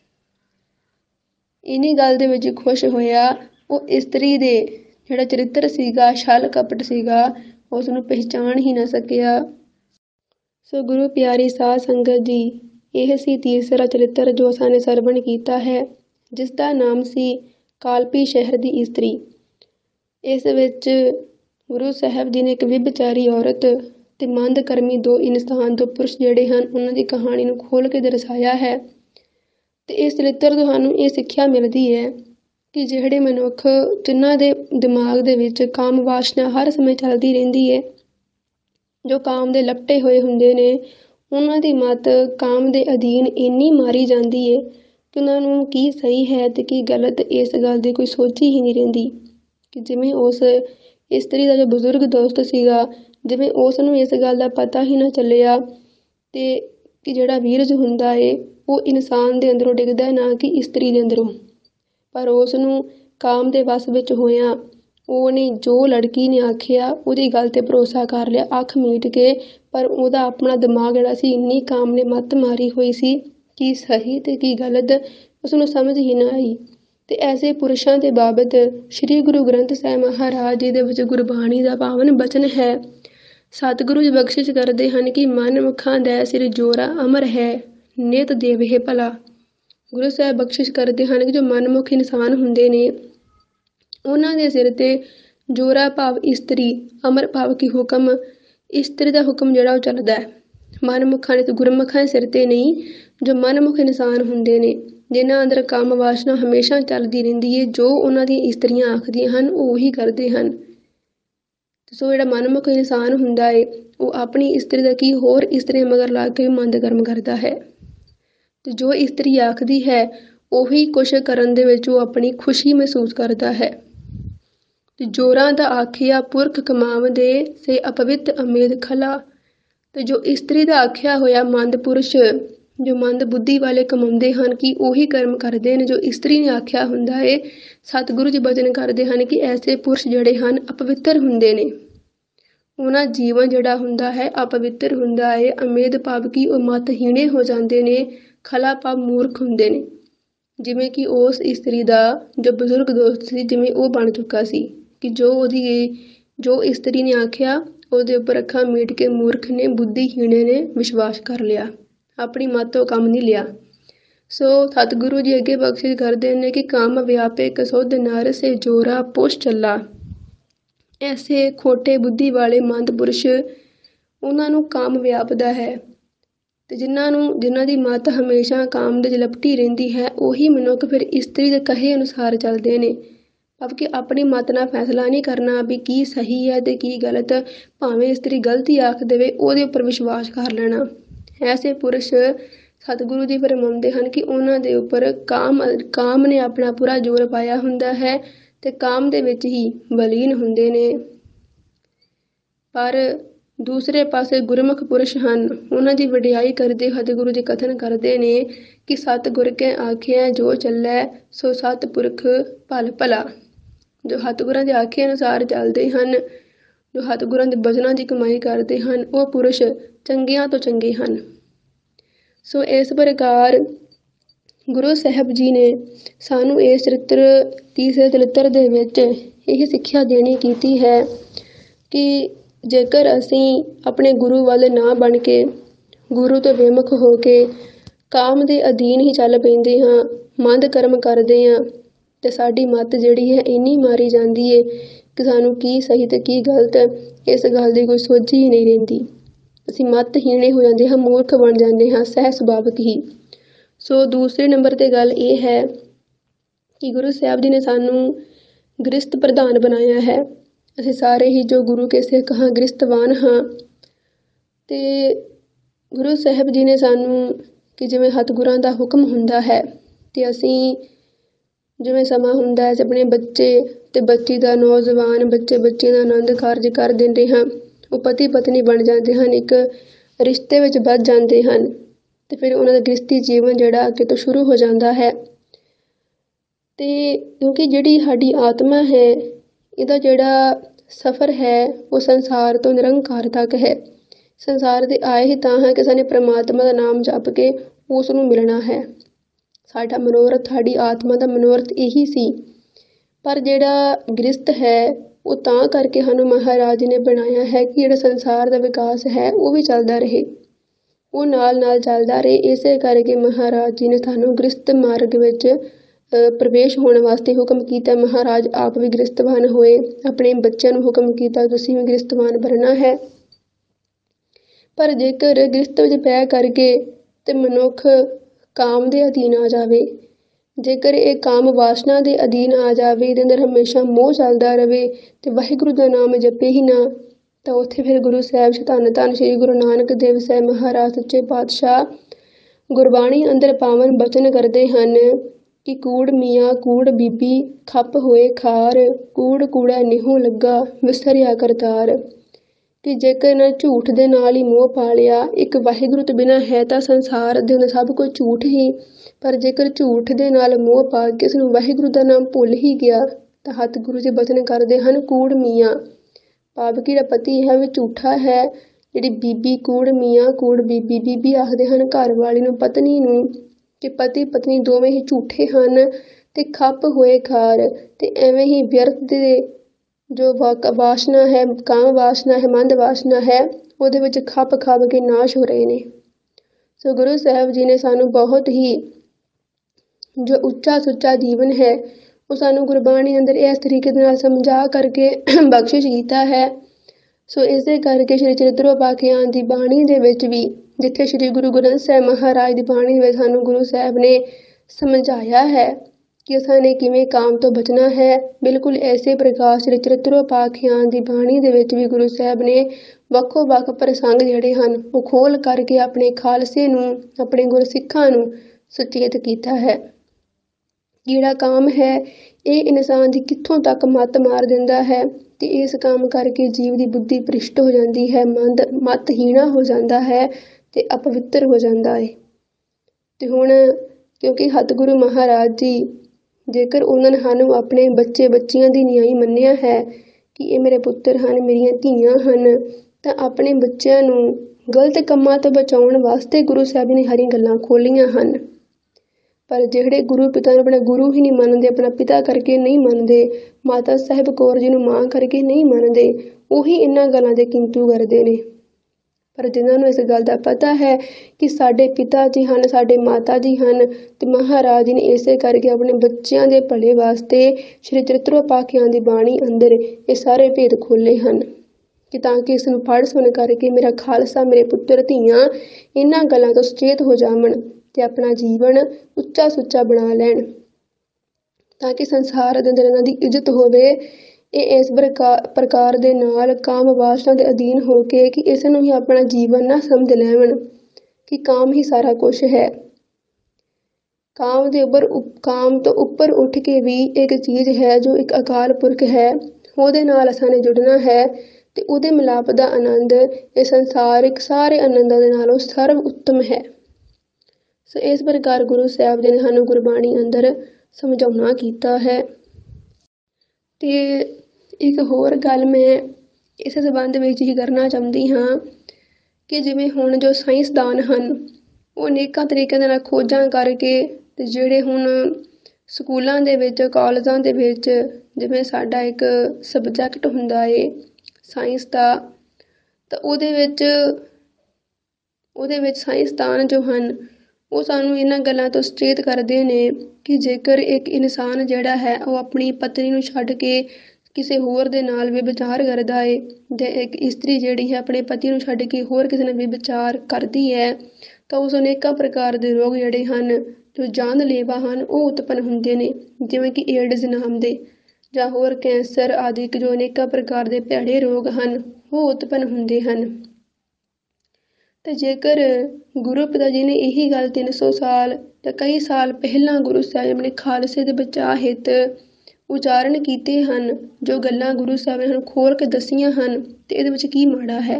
ਇੰਨੀ ਗੱਲ ਦੇ ਵਿੱਚ ਖੁਸ਼ ਹੋਇਆ। ਉਹ ਇਸਤਰੀ ਦੇ ਜਿਹੜਾ ਚਰਿੱਤਰ ਸੀਗਾ, ਛਲ ਕਪਟ ਸੀਗਾ, ਉਸ ਨੂੰ ਪਹਿਚਾਣ ਹੀ ਨਾ ਸਕਿਆ। ਸੋ ਗੁਰੂ ਪਿਆਰੀ ਸਾਧ ਸੰਗਤ ਜੀ, ਇਹ ਸੀ ਤੀਸਰਾ ਚਰਿੱਤਰ ਜੋ ਸਾਨੇ ਸਰਵਣ ਕੀਤਾ ਹੈ, ਜਿਸ ਦਾ ਨਾਮ ਸੀ ਕਾਲਪੀ ਸ਼ਹਿਰ ਦੀ ਇਸਤਰੀ। ਇਸ ਵਿੱਚ ਗੁਰੂ ਸਾਹਿਬ ਜੀ ਨੇ ਇੱਕ ਵਿਭਚਾਰੀ ਔਰਤ ਤੇ ਮੰਦ ਕਰਮੀ ਦੋ ਇਨਸਾਨ, ਦੋ ਪੁਰਸ਼ ਜਿਹੜੇ ਹਨ, ਉਹਨਾਂ ਦੀ ਕਹਾਣੀ ਨੂੰ ਖੋਲ੍ਹ ਕੇ ਦਰਸਾਇਆ ਹੈ। ਤੇ ਇਸ ਚਰਿੱਤਰ ਤੋਂ ਸਾਨੂੰ ਇਹ ਸਿੱਖਿਆ ਮਿਲਦੀ ਹੈ ਕਿ ਜਿਹੜੇ ਮਨੁੱਖ ਜਿਨ੍ਹਾਂ ਦੇ ਦਿਮਾਗ ਦੇ ਵਿੱਚ ਕਾਮ ਵਾਸ਼ਨਾ ਹਰ ਸਮੇਂ ਚੱਲਦੀ ਰਹਿੰਦੀ ਹੈ, ਜੋ ਕਾਮ ਦੇ ਲਪਟੇ ਹੋਏ ਹੁੰਦੇ ਨੇ, ਉਹਨਾਂ ਦੀ ਮੱਤ ਕਾਮ ਦੇ ਅਧੀਨ ਇੰਨੀ ਮਾਰੀ ਜਾਂਦੀ ਏ ਕਿ ਉਹਨਾਂ ਨੂੰ ਕੀ ਸਹੀ ਹੈ ਤੇ ਕੀ ਗਲਤ ਇਸ ਗੱਲ ਦੀ ਕੋਈ ਸੋਚ ਹੀ ਨਹੀਂ ਰਹਿੰਦੀ। ਕਿ ਜਿਵੇਂ ਉਸ ਇਸਤਰੀ ਦਾ ਜੋ ਬਜ਼ੁਰਗ ਦੋਸਤ ਸੀਗਾ, ਜਿਵੇਂ ਉਸ ਨੂੰ ਇਸ ਗੱਲ ਦਾ ਪਤਾ ਹੀ ਨਾ ਚੱਲਿਆ ਤੇ ਕਿ ਜਿਹੜਾ ਵੀਰਜ ਹੁੰਦਾ ਏ ਉਹ ਇਨਸਾਨ ਦੇ ਅੰਦਰੋਂ ਡਿੱਗਦਾ ਨਾ ਕਿ ਇਸਤਰੀ ਦੇ ਅੰਦਰੋਂ। ਪਰ ਉਸ ਨੂੰ ਕਾਮ ਦੇ ਵਸ ਵਿੱਚ ਹੋਇਆਂ ਉਹਨੇ ਜੋ ਲੜਕੀ ਨੇ ਆਖਿਆ ਉਹਦੀ ਗੱਲ 'ਤੇ ਭਰੋਸਾ ਕਰ ਲਿਆ ਅੱਖ ਮੀਟ ਕੇ। ਪਰ ਉਹਦਾ ਆਪਣਾ ਦਿਮਾਗ ਜਿਹੜਾ ਸੀ ਇੰਨੀ ਕਾਮ ਨੇ ਮੱਤ ਮਾਰੀ ਹੋਈ ਸੀ ਕੀ ਸਹੀ ਤੇ ਕੀ ਗਲਤ ਉਸਨੂੰ ਸਮਝ ਹੀ ਨਾ ਆਈ। ਤੇ ਐਸੇ ਪੁਰਸ਼ਾਂ ਦੇ ਬਾਬਤ ਸ਼੍ਰੀ ਗੁਰੂ ਗ੍ਰੰਥ ਸਾਹਿਬ ਮਹਾਰਾਜ ਜੀ ਦੇ ਵਿੱਚ ਗੁਰਬਾਣੀ ਦਾ ਪਾਵਨ ਬਚਨ ਹੈ। ਸਤਿਗੁਰੂ ਜੀ ਬਖਸ਼ਿਸ਼ ਕਰਦੇ ਹਨ ਕਿ ਮਨ ਮੁਖਾਂ ਦਾ ਸਿਰ ਜੋਰਾ ਅਮਰ ਹੈ, ਨਿਤ ਦੇਵਹਿ ਭਲਾ। ਗੁਰੂ ਸਾਹਿਬ ਬਖਸ਼ਿਸ਼ ਕਰਦੇ ਹਨ ਕਿ ਜੋ ਮਨਮੁਖ ਇਨਸਾਨ ਹੁੰਦੇ ਨੇ ਉਹਨਾਂ ਦੇ ਸਿਰ 'ਤੇ ਜੋਰਾ ਭਾਵ ਇਸਤਰੀ, ਅਮਰ ਭਾਵ ਕਿ ਹੁਕਮ, ਇਸਤਰੀ ਦਾ ਹੁਕਮ ਜਿਹੜਾ ਉਹ ਚੱਲਦਾ ਹੈ। ਮਨਮੁਖਾਂ ਦੇ ਗੁਰਮੁਖਾਂ ਦੇ ਸਿਰ 'ਤੇ ਨਹੀਂ। ਜੋ ਮਨਮੁਖ ਇਨਸਾਨ ਹੁੰਦੇ ਨੇ ਜਿਨ੍ਹਾਂ ਅੰਦਰ ਕੰਮ ਵਾਸ਼ਨਾ ਹਮੇਸ਼ਾ ਚੱਲਦੀ ਰਹਿੰਦੀ ਹੈ, ਜੋ ਉਹਨਾਂ ਦੀਆਂ ਇਸਤਰੀਆਂ ਆਖਦੀਆਂ ਹਨ ਉਹ ਉਹੀ ਕਰਦੇ ਹਨ। ਸੋ ਜਿਹੜਾ ਮਨਮੁਖ ਇਨਸਾਨ ਹੁੰਦਾ ਏ ਉਹ ਆਪਣੀ ਇਸਤਰੀ ਦਾ ਕੀ ਹੋਰ ਇਸਤਰੀ ਮਗਰ ਲਾ ਕੇ ਮੰਦ ਕਰਮ ਕਰਦਾ ਹੈ। ਤੇ ਜੋ ਇਸਤਰੀ ਆਖਦੀ ਹੈ ਉਹੀ ਕੁਛ ਕਰਨ ਦੇ ਵਿੱਚ ਉਹ ਆਪਣੀ ਖੁਸ਼ੀ ਮਹਿਸੂਸ ਕਰਦਾ ਹੈ। ਤੇ ਜੋਰਾਂ ਦਾ ਆਖਿਆ ਪੁਰਖ ਕਮਾਵਦੇ ਸੇ ਅਪਵਿੱਤ ਅਮੇਦ ਖਲਾ। ਤੇ ਜੋ ਇਸਤਰੀ ਦਾ ਆਖਿਆ ਹੋਇਆ ਮੰਦ ਪੁਰਸ਼, ਜੋ ਮੰਦ ਬੁੱਧੀ ਵਾਲੇ ਕਮਾਉਂਦੇ ਹਨ ਕਿ ਉਹੀ ਕਰਮ ਕਰਦੇ ਨੇ ਜੋ ਇਸਤਰੀ ਨੇ ਆਖਿਆ ਹੁੰਦਾ ਏ। ਸਤਿਗੁਰੂ ਜੀ ਬਚਨ ਕਰਦੇ ਹਨ ਕਿ ਐਸੇ ਪੁਰਸ਼ ਜਿਹੜੇ ਹਨ ਅਪਵਿੱਤਰ ਹੁੰਦੇ ਨੇ। ਉਹਨਾਂ ਜੀਵਨ ਜਿਹੜਾ ਹੁੰਦਾ ਹੈ ਅਪਵਿੱਤਰ ਹੁੰਦਾ ਏ। ਅਮੇਦ ਭਾਵ ਕਿ ਉਹ ਮਤਹੀਣੇ ਹੋ ਜਾਂਦੇ ਨੇ, ਖਲਾ ਭਾਵ ਮੂਰਖ ਹੁੰਦੇ ਨੇ। ਜਿਵੇਂ ਕਿ ਉਸ ਇਸਤਰੀ ਦਾ ਜੋ ਬਜ਼ੁਰਗ ਦੋਸਤ ਸੀ ਜਿਵੇਂ ਉਹ ਬਣ ਚੁੱਕਾ ਸੀ ਕਿ ਜੋ ਉਹਦੀ ਜੋ ਇਸਤਰੀ ਨੇ ਆਖਿਆ ਉਹਦੇ ਉੱਪਰ ਅੱਖਾਂ ਮੀਟ ਕੇ ਮੂਰਖ ਨੇ, ਬੁੱਧੀਹੀਣੇ ਨੇ ਵਿਸ਼ਵਾਸ ਕਰ ਲਿਆ, ਆਪਣੀ ਮੱਤ ਤੋਂ ਕੰਮ ਨਹੀਂ ਲਿਆ। ਸੋ ਸਤਿਗੁਰੂ ਜੀ ਅੱਗੇ ਬਖਸ਼ਿਸ਼ ਕਰਦੇ ਨੇ ਕਿ ਕੰਮ ਵਿਆਪੇ ਕਸੁੱਧ ਨਰ ਸੇ ਜੋਰਾ ਪੁਸ਼ ਚੱਲਾ। ਐਸੇ ਖੋਟੇ ਬੁੱਧੀ ਵਾਲੇ ਮੰਦ ਪੁਰਸ਼ ਉਹਨਾਂ ਨੂੰ ਕਾਮ ਵਿਆਪਦਾ ਹੈ ਤੇ ਜਿਨ੍ਹਾਂ ਨੂੰ ਜਿਨ੍ਹਾਂ ਦੀ ਮੱਤ ਹਮੇਸ਼ਾ ਕਾਮ ਦੇ 'ਚ ਲਪਟੀ ਰਹਿੰਦੀ ਹੈ ਉਹੀ ਮਨੁੱਖ ਫਿਰ ਇਸਤਰੀ ਦੇ ਕਹੇ ਅਨੁਸਾਰ ਚੱਲਦੇ ਨੇ। ਭਾਵ ਕਿ ਆਪਣੀ ਮੱਤ ਨਾਲ ਫੈਸਲਾ ਨਹੀਂ ਕਰਨਾ ਵੀ ਕੀ ਸਹੀ ਹੈ ਤੇ ਕੀ ਗਲਤ, ਭਾਵੇਂ ਇਸਤਰੀ ਗਲਤੀ ਆਖ ਦੇਵੇ ਉਹਦੇ ਉੱਪਰ ਵਿਸ਼ਵਾਸ ਕਰ ਲੈਣਾ। ਐਸੇ ਪੁਰਸ਼ ਸਤਿਗੁਰੂ ਜੀ ਫਰਮਾਉਂਦੇ ਹਨ ਕਿ ਉਹਨਾਂ ਦੇ ਉੱਪਰ ਕਾਮ ਕਾਮ ਨੇ ਆਪਣਾ ਪੂਰਾ ਜ਼ੋਰ ਪਾਇਆ ਹੁੰਦਾ ਹੈ ਤੇ ਕਾਮ ਦੇ ਵਿੱਚ ਹੀ ਬਲੀਨ ਹੁੰਦੇ ਨੇ। ਪਰ ਦੂਸਰੇ ਪਾਸੇ ਗੁਰਮੁਖ ਪੁਰਸ਼ ਹਨ, ਉਹਨਾਂ ਦੀ ਵਡਿਆਈ ਕਰਦੇ ਸਤਿਗੁਰੂ ਜੀ ਕਥਨ ਕਰਦੇ ਨੇ ਕਿ ਸਤਿਗੁਰ ਕੇ ਆਖਿਆ ਜੋ ਚੱਲੈ ਸੋ ਸਤਿਪੁਰਖ ਭਲ ਭਲਾ। ਜੋ ਸਤਿਗੁਰਾਂ ਦੇ ਆਖੇ ਅਨੁਸਾਰ ਚੱਲਦੇ ਹਨ, ਜੋ ਸਤਿਗੁਰਾਂ ਦੇ ਬਚਨਾਂ ਦੀ ਕਮਾਈ ਕਰਦੇ ਹਨ ਉਹ ਪੁਰਸ਼ ਚੰਗਿਆਂ ਤੋਂ ਚੰਗੇ ਹਨ। ਸੋ ਇਸ ਪ੍ਰਕਾਰ ਗੁਰੂ ਸਾਹਿਬ ਜੀ ਨੇ ਸਾਨੂੰ ਇਸ ਚਰਿੱਤਰ ਤੀਸਰੇ ਚਰਿੱਤਰ ਦੇ ਵਿੱਚ ਇਹ ਸਿੱਖਿਆ ਦੇਣੀ ਕੀਤੀ ਹੈ ਕਿ ਜੇਕਰ ਅਸੀਂ ਆਪਣੇ ਗੁਰੂ ਵੱਲ ਨਾ ਬਣ ਕੇ ਗੁਰੂ ਤੋਂ ਬੇਮੁਖ ਹੋ ਕੇ ਕਾਮ ਦੇ ਅਧੀਨ ਹੀ ਚੱਲ ਪੈਂਦੇ ਹਾਂ, ਮੰਦ ਕਰਮ ਕਰਦੇ ਹਾਂ ਤੇ ਸਾਡੀ ਮੱਤ ਜਿਹੜੀ ਹੈ ਇੰਨੀ ਮਾਰੀ ਜਾਂਦੀ ਏ ਕਿ ਸਾਨੂੰ ਕੀ ਸਹੀ ਤੇ ਕੀ ਗਲਤ ਇਸ ਗੱਲ ਦੀ ਕੋਈ ਸੋਝ ਹੀ ਨਹੀਂ ਰਹਿੰਦੀ। ਅਸੀਂ ਮੱਤਹੀਣੇ ਹੋ ਜਾਂਦੇ ਹਾਂ, ਮੂਰਖ ਬਣ ਜਾਂਦੇ ਹਾਂ ਸਹਿ ਸੁਭਾਵਿਕ ਹੀ। ਸੋ ਦੂਸਰੇ ਨੰਬਰ 'ਤੇ ਗੱਲ ਇਹ ਹੈ ਕਿ ਗੁਰੂ ਸਾਹਿਬ ਜੀ ਨੇ ਸਾਨੂੰ ਗ੍ਰਿਸਤ ਪ੍ਰਧਾਨ ਬਣਾਇਆ ਹੈ। ਅਸੀਂ ਸਾਰੇ ਹੀ ਜੋ ਗੁਰੂ ਕੇ ਸਿੱਖ ਹਾਂ ਗ੍ਰਿਸਤਵਾਨ ਹਾਂ ਤੇ ਗੁਰੂ ਸਾਹਿਬ ਜੀ ਨੇ ਸਾਨੂੰ ਕਿ ਜਿਵੇਂ ਸਤਿਗੁਰਾਂ ਦਾ ਹੁਕਮ ਹੁੰਦਾ ਹੈ ਤੇ ਅਸੀਂ ਜਿਵੇਂ ਸਮਾਂ ਹੁੰਦਾ ਹੈ ਆਪਣੇ ਬੱਚੇ ਤੇ ਬੱਚੀ ਦਾ, ਨੌਜਵਾਨ ਬੱਚੇ ਬੱਚੇ ਦਾ ਆਨੰਦ ਕਾਰਜ ਕਰ ਦਿੰਦੇ ਹਾਂ, ਉਹ ਪਤੀ ਪਤਨੀ ਬਣ ਜਾਂਦੇ ਹਨ, ਇੱਕ ਰਿਸ਼ਤੇ ਵਿੱਚ ਬੱਝ ਜਾਂਦੇ ਹਨ ਤੇ ਫਿਰ ਉਹਨਾਂ ਦਾ ਗ੍ਰਸਤੀ ਜੀਵਨ ਜਿਹੜਾ ਅੱਗੇ ਤੋਂ ਸ਼ੁਰੂ ਹੋ ਜਾਂਦਾ ਹੈ। ਤੇ ਕਿਉਂਕਿ ਜਿਹੜੀ ਸਾਡੀ ਆਤਮਾ ਹੈ ਇਹਦਾ ਜਿਹੜਾ ਸਫ਼ਰ ਹੈ ਉਹ ਸੰਸਾਰ ਤੋਂ ਨਿਰੰਕਾਰ ਤੱਕ ਹੈ। ਸੰਸਾਰ ਦੇ ਆਏ ਹੀ ਤਾਂ ਹੈ ਕਿ ਸਾਨੂੰ ਪ੍ਰਮਾਤਮਾ ਦਾ ਨਾਮ ਜਪ ਕੇ ਉਸ ਨੂੰ ਮਿਲਣਾ ਹੈ। ਸਾਡਾ ਮਨੋਰਥ, ਸਾਡੀ ਆਤਮਾ ਦਾ ਮਨੋਰਥ ਇਹੀ ਸੀ। ਪਰ ਜਿਹੜਾ ਗ੍ਰਸਤ ਹੈ ਉਹ ਤਾਂ ਕਰਕੇ ਸਾਨੂੰ ਮਹਾਰਾਜ ਨੇ ਬਣਾਇਆ ਹੈ ਕਿ ਜਿਹੜਾ ਸੰਸਾਰ ਦਾ ਵਿਕਾਸ ਹੈ ਉਹ ਵੀ ਚੱਲਦਾ ਰਹੇ, ਉਹ ਨਾਲ ਨਾਲ ਚੱਲਦਾ ਰਹੇ। ਇਸੇ ਕਰਕੇ ਮਹਾਰਾਜ ਜੀ ਨੇ ਸਾਨੂੰ ਗ੍ਰਸਤ ਮਾਰਗ ਵਿੱਚ ਪ੍ਰਵੇਸ਼ ਹੋਣ ਵਾਸਤੇ ਹੁਕਮ ਕੀਤਾ। ਮਹਾਰਾਜ ਆਪ ਵੀ ਗ੍ਰਸਤਵਾਨ ਹੋਏ, ਆਪਣੇ ਬੱਚਿਆਂ ਨੂੰ ਹੁਕਮ ਕੀਤਾ ਤੁਸੀਂ ਵੀ ਗ੍ਰਸਤਵਾਨ ਬਣਨਾ ਹੈ। ਪਰ ਜੇਕਰ ਗ੍ਰਸਤ ਵਿੱਚ ਪੈ ਕਰਕੇ ਤੇ ਮਨੁੱਖ ਕਾਮ ਦੇ ਅਧੀਨ ਆ ਜਾਵੇ, ਜੇਕਰ ਇਹ ਕਾਮ ਵਾਸਨਾ ਦੇ ਅਧੀਨ ਆ ਜਾਵੇ, ਇਹਦੇ ਅੰਦਰ ਹਮੇਸ਼ਾ ਮੋਹ ਚੱਲਦਾ ਰਹੇ ਤੇ ਵਾਹਿਗੁਰੂ ਦਾ ਨਾਮ ਜਪੇ ਹੀ ਨਾ, ਤਾਂ ਉੱਥੇ ਫਿਰ ਗੁਰੂ ਸਾਹਿਬ ਧੰਨ ਧੰਨ ਸ਼੍ਰੀ ਗੁਰੂ ਨਾਨਕ ਦੇਵ ਸਾਹਿਬ ਮਹਾਰਾਜ ਸੱਚੇ ਪਾਤਸ਼ਾਹ ਗੁਰਬਾਣੀ ਅੰਦਰ ਪਾਵਨ ਬਚਨ ਕਰਦੇ ਹਨ ਕਿ ਕੂੜ ਮੀਆਂ ਕੂੜ ਬੀਬੀ ਖੱਪ ਹੋਏ ਖਾਰ, ਕੂੜ ਕੂੜਾ ਨਿਹੋਂ ਲੱਗਾ ਵਿਸਰਿਆ ਕਰਤਾਰ। ਕਿ ਜੇਕਰ ਇਹਨਾਂ ਝੂਠ ਦੇ ਨਾਲ ਹੀ ਮੋਹ ਪਾ ਲਿਆ, ਇੱਕ ਵਾਹਿਗੁਰੂ ਤੋਂ ਬਿਨਾਂ ਹੈ ਤਾਂ ਸੰਸਾਰ ਦੇ ਅੰਦਰ ਸਭ ਕੁਝ ਝੂਠ ਹੀ, ਪਰ ਜੇਕਰ ਝੂਠ ਦੇ ਨਾਲ ਮੋਹ ਪਾ ਕੇ ਉਸਨੂੰ ਵਾਹਿਗੁਰੂ ਦਾ ਨਾਮ ਭੁੱਲ ਹੀ ਗਿਆ ਤਾਂ ਹੱਥ ਗੁਰੂ ਜੀ ਬਚਨ ਕਰਦੇ ਹਨ ਕੂੜ ਮੀਆਂ, ਭਾਵ ਕਿ ਜਿਹੜਾ ਪਤੀ ਹੈ ਵੀ ਝੂਠਾ ਹੈ। ਜਿਹੜੀ ਬੀਬੀ ਕੂੜ ਮੀਆਂ ਕੂੜ ਬੀਬੀ, ਬੀਬੀ ਆਖਦੇ ਹਨ ਘਰ ਵਾਲੀ ਨੂੰ, ਪਤਨੀ ਨੂੰ, ਕਿ ਪਤੀ ਪਤਨੀ ਦੋਵੇਂ ਹੀ ਝੂਠੇ ਹਨ ਤੇ ਖੱਪ ਹੋਏ ਖਾਰ। ਤੇ ਐਵੇਂ ਹੀ ਵਿਅਰਥ ਦੇ ਜੋ ਵਾਸ਼ਨਾ ਹੈ, ਕਾਮ ਵਾਸ਼ਨਾ ਹੈ, ਮੰਦ ਵਾਸ਼ਨਾ ਹੈ, ਉਹਦੇ ਵਿੱਚ ਖੱਪ ਖੱਪ ਕੇ ਨਾਸ਼ ਹੋ ਰਹੇ ਨੇ। ਸੋ ਗੁਰੂ ਸਾਹਿਬ ਜੀ ਨੇ ਸਾਨੂੰ ਬਹੁਤ ਹੀ ਜੋ ਉੱਚਾ ਸੁੱਚਾ ਜੀਵਨ ਹੈ ਉਹ ਸਾਨੂੰ ਗੁਰਬਾਣੀ ਅੰਦਰ ਇਸ ਤਰੀਕੇ ਦੇ ਨਾਲ ਸਮਝਾ ਕਰਕੇ ਬਖਸ਼ਿਸ਼ ਕੀਤਾ ਹੈ। ਸੋ ਇਸੇ ਕਰਕੇ ਸ਼੍ਰੀ ਚਰਿਤ੍ਰ ਪਾਖਿਆਂ ਦੀ ਬਾਣੀ ਦੇ ਵਿੱਚ ਵੀ, ਜਿੱਥੇ ਸ਼੍ਰੀ ਗੁਰੂ ਗ੍ਰੰਥ ਸਾਹਿਬ ਮਹਾਰਾਜ ਦੀ ਬਾਣੀ ਵਿੱਚ ਸਾਨੂੰ ਗੁਰੂ ਸਾਹਿਬ ਨੇ ਸਮਝਾਇਆ ਹੈ ਕਿ ਸਾਨੂੰ ਕਿਵੇਂ ਕਾਮ ਤੋਂ ਬਚਣਾ ਹੈ, ਬਿਲਕੁਲ ਐਸੇ ਪ੍ਰਕਾਰ ਸ਼੍ਰੀ ਚਰਿਤ੍ਰ ਪਾਖਿਆਂ ਦੀ ਬਾਣੀ ਦੇ ਵਿੱਚ ਵੀ ਗੁਰੂ ਸਾਹਿਬ ਨੇ ਵੱਖੋ ਵੱਖ ਪ੍ਰਸੰਗ ਜਿਹੜੇ ਹਨ ਉਹ ਖੋਲ ਕਰਕੇ ਆਪਣੇ ਖਾਲਸੇ ਨੂੰ, ਆਪਣੇ ਗੁਰਸਿੱਖਾਂ ਨੂੰ ਸੁਚੇਤ ਕੀਤਾ ਹੈ। ਜਿਹੜਾ ਕਾਮ ਹੈ ਇਹ ਇਨਸਾਨ ਦੀ ਕਿੱਥੋਂ ਤੱਕ ਮੱਤ ਮਾਰ ਦਿੰਦਾ ਹੈ ਤੇ ਇਸ ਕੰਮ ਕਰਕੇ ਜੀਵ ਦੀ ਬੁੱਧੀ ਭ੍ਰਿਸ਼ਟ ਹੋ ਜਾਂਦੀ ਹੈ, ਮੰਦ ਮੱਤਹੀਣਾ ਹੋ ਜਾਂਦਾ ਹੈ ਤੇ ਅਪਵਿੱਤਰ ਹੋ ਜਾਂਦਾ ਹੈ। ਤੇ ਹੁਣ ਕਿਉਂਕਿ ਸਤਿਗੁਰੂ ਮਹਾਰਾਜ ਜੀ ਜੇਕਰ ਉਹਨਾਂ ਨੇ ਸਾਨੂੰ ਆਪਣੇ ਬੱਚੇ ਬੱਚੀਆਂ ਦੀ ਨਿਆਈ ਮੰਨਿਆ ਹੈ ਕਿ ਇਹ ਮੇਰੇ ਪੁੱਤਰ ਹਨ, ਮੇਰੀਆਂ ਧੀਆਂ ਹਨ, ਤਾਂ ਆਪਣੇ ਬੱਚਿਆਂ ਨੂੰ ਗਲਤ ਕੰਮਾਂ ਤੋਂ ਬਚਾਉਣ ਵਾਸਤੇ ਗੁਰੂ ਸਾਹਿਬ ਨੇ ਹਰੀ ਗੱਲਾਂ ਖੋਲ੍ਹੀਆਂ ਹਨ। ਪਰ ਜਿਹੜੇ ਗੁਰੂ ਪਿਤਾ ਨੂੰ ਆਪਣਾ ਗੁਰੂ ਹੀ ਨਹੀਂ ਮੰਨਦੇ, ਆਪਣਾ ਪਿਤਾ ਕਰਕੇ ਨਹੀਂ ਮੰਨਦੇ, ਮਾਤਾ ਸਾਹਿਬ ਕੌਰ ਜੀ ਨੂੰ ਮਾਂ ਕਰਕੇ ਨਹੀਂ ਮੰਨਦੇ, ਉਹੀ ਇਹਨਾਂ ਗੱਲਾਂ ਦੇ ਕਿੰਤੂ ਕਰਦੇ ਨੇ। ਪਰ ਜਿਨ੍ਹਾਂ ਨੂੰ ਇਸ ਗੱਲ ਦਾ ਪਤਾ ਹੈ ਕਿ ਸਾਡੇ ਪਿਤਾ ਜੀ ਹਨ, ਸਾਡੇ ਮਾਤਾ ਜੀ ਹਨ, ਤੇ ਮਹਾਰਾਜ ਜੀ ਨੇ ਇਸੇ ਕਰਕੇ ਆਪਣੇ ਬੱਚਿਆਂ ਦੇ ਭਲੇ ਵਾਸਤੇ ਸ਼੍ਰੀ ਚਰਿਤ੍ਰ ਪਾਖਿਆਂ ਦੀ ਬਾਣੀ ਅੰਦਰ ਇਹ ਸਾਰੇ ਭੇਦ ਖੋਲ੍ਹੇ ਹਨ ਕਿ ਤਾਂ ਕਿ ਇਸ ਨੂੰ ਪੜ੍ਹ ਸੁਣ ਕਰਕੇ ਮੇਰਾ ਖਾਲਸਾ, ਮੇਰੇ ਪੁੱਤਰ ਧੀਆਂ ਇਹਨਾਂ ਗੱਲਾਂ ਤੋਂ ਸੁਚੇਤ ਹੋ ਜਾਵਣ ਤੇ ਆਪਣਾ ਜੀਵਨ ਉੱਚਾ ਸੁੱਚਾ ਬਣਾ ਲੈਣ, ਤਾਂ ਕਿ ਸੰਸਾਰ ਦੇ ਅੰਦਰ ਇਹਨਾਂ ਦੀ ਇੱਜ਼ਤ ਹੋਵੇ। ਇਹ ਇਸ ਪ੍ਰਕਾਰ ਦੇ ਨਾਲ ਕਾਮ ਵਾਸਨਾ ਦੇ ਅਧੀਨ ਹੋ ਕੇ ਕਿ ਇਸ ਨੂੰ ਹੀ ਆਪਣਾ ਜੀਵਨ ਨਾ ਸਮਝ ਲੈਣ ਕਿ ਕਾਮ ਹੀ ਸਾਰਾ ਕੁਛ ਹੈ। ਕਾਮ ਦੇ ਉੱਪਰ ਕਾਮ ਤੋਂ ਉੱਪਰ ਉੱਠ ਕੇ ਵੀ ਇੱਕ ਚੀਜ਼ ਹੈ ਜੋ ਇੱਕ ਅਕਾਲ ਪੁਰਖ ਹੈ, ਉਹਦੇ ਨਾਲ ਸਾਨੂੰ ਜੁੜਨਾ ਹੈ ਤੇ ਉਹਦੇ ਮਿਲਾਪ ਦਾ ਆਨੰਦ ਇਹ ਸੰਸਾਰਿਕ ਸਾਰੇ ਆਨੰਦਾਂ ਦੇ ਨਾਲੋਂ ਸਰਵ ਉੱਤਮ ਹੈ। ਸੋ ਇਸ ਪ੍ਰਕਾਰ ਗੁਰੂ ਸਾਹਿਬ ਜੀ ਨੇ ਸਾਨੂੰ ਗੁਰਬਾਣੀ ਅੰਦਰ ਸਮਝਾਉਣਾ ਕੀਤਾ ਹੈ। ਤੇ ਇੱਕ ਹੋਰ ਗੱਲ ਮੈਂ ਇਸ ਸੰਬੰਧ ਵਿੱਚ ਹੀ ਕਰਨਾ ਚਾਹੁੰਦੀ ਹਾਂ ਕਿ ਜਿਵੇਂ ਹੁਣ ਜੋ ਸਾਇੰਸਦਾਨ ਹਨ ਉਹ ਅਨੇਕਾਂ ਤਰੀਕਿਆਂ ਦੇ ਨਾਲ ਖੋਜਾਂ ਕਰਕੇ ਤੇ ਜਿਹੜੇ ਹੁਣ ਸਕੂਲਾਂ ਦੇ ਵਿੱਚ, ਕਾਲਜਾਂ ਦੇ ਵਿੱਚ ਜਿਵੇਂ ਸਾਡਾ ਇੱਕ ਸਬਜੈਕਟ ਹੁੰਦਾ ਏ ਸਾਇੰਸ ਦਾ, ਤਾਂ ਉਹਦੇ ਵਿੱਚ ਉਹਦੇ ਵਿੱਚ ਸਾਇੰਸਦਾਨ ਜੋ ਹਨ ਉਹ ਸਾਨੂੰ ਇਹਨਾਂ ਗੱਲਾਂ ਤੋਂ ਸੁਚੇਤ ਕਰਦੇ ਨੇ ਕਿ ਜੇਕਰ ਇੱਕ ਇਨਸਾਨ ਜਿਹੜਾ ਹੈ ਉਹ ਆਪਣੀ ਪਤਨੀ ਨੂੰ ਛੱਡ ਕੇ ਕਿਸੇ ਹੋਰ ਦੇ ਨਾਲ ਵਿਵਚਾਰ ਕਰਦਾ ਹੈ, ਜਾਂ ਇੱਕ ਇਸਤਰੀ ਜਿਹੜੀ ਹੈ ਆਪਣੇ ਪਤੀ ਨੂੰ ਛੱਡ ਕੇ ਹੋਰ ਕਿਸੇ ਨਾਲ ਵਿਵਚਾਰ ਕਰਦੀ ਹੈ, ਤਾਂ ਉਸ ਅਨੇਕਾਂ ਪ੍ਰਕਾਰ ਦੇ ਰੋਗ ਜਿਹੜੇ ਹਨ ਜੋ ਜਾਨਲੇਵਾ ਹਨ ਉਹ ਉਤਪੰਨ ਹੁੰਦੇ ਨੇ, ਜਿਵੇਂ ਕਿ ਏਡਜ਼ ਨਾਮ ਦੇ, ਜਾਂ ਹੋਰ ਕੈਂਸਰ ਆਦਿ ਜੋ ਅਨੇਕਾਂ ਪ੍ਰਕਾਰ ਦੇ ਭੈੜੇ ਰੋਗ ਹਨ ਉਹ ਉਤਪੰਨ ਹੁੰਦੇ ਹਨ। ਤੇ ਜੇਕਰ ਗੁਰੂ ਪਿਤਾ ਜੀ ਨੇ ਇਹੀ ਗੱਲ ਤਿੰਨ ਸੌ ਸਾਲ ਜਾਂ ਕਈ ਸਾਲ ਪਹਿਲਾਂ ਗੁਰੂ ਸਾਹਿਬ ਨੇ ਖਾਲਸੇ ਦੇ ਬਚਾਅ ਹਿੱਤ ਉਚਾਰਨ ਕੀਤੇ ਹਨ, ਜੋ ਗੱਲਾਂ ਗੁਰੂ ਸਾਹਿਬ ਨੇ ਸਾਨੂੰ ਖੋਲ੍ਹ ਕੇ ਦੱਸੀਆਂ ਹਨ, ਤੇ ਇਹਦੇ ਵਿੱਚ ਕੀ ਮਾੜਾ ਹੈ।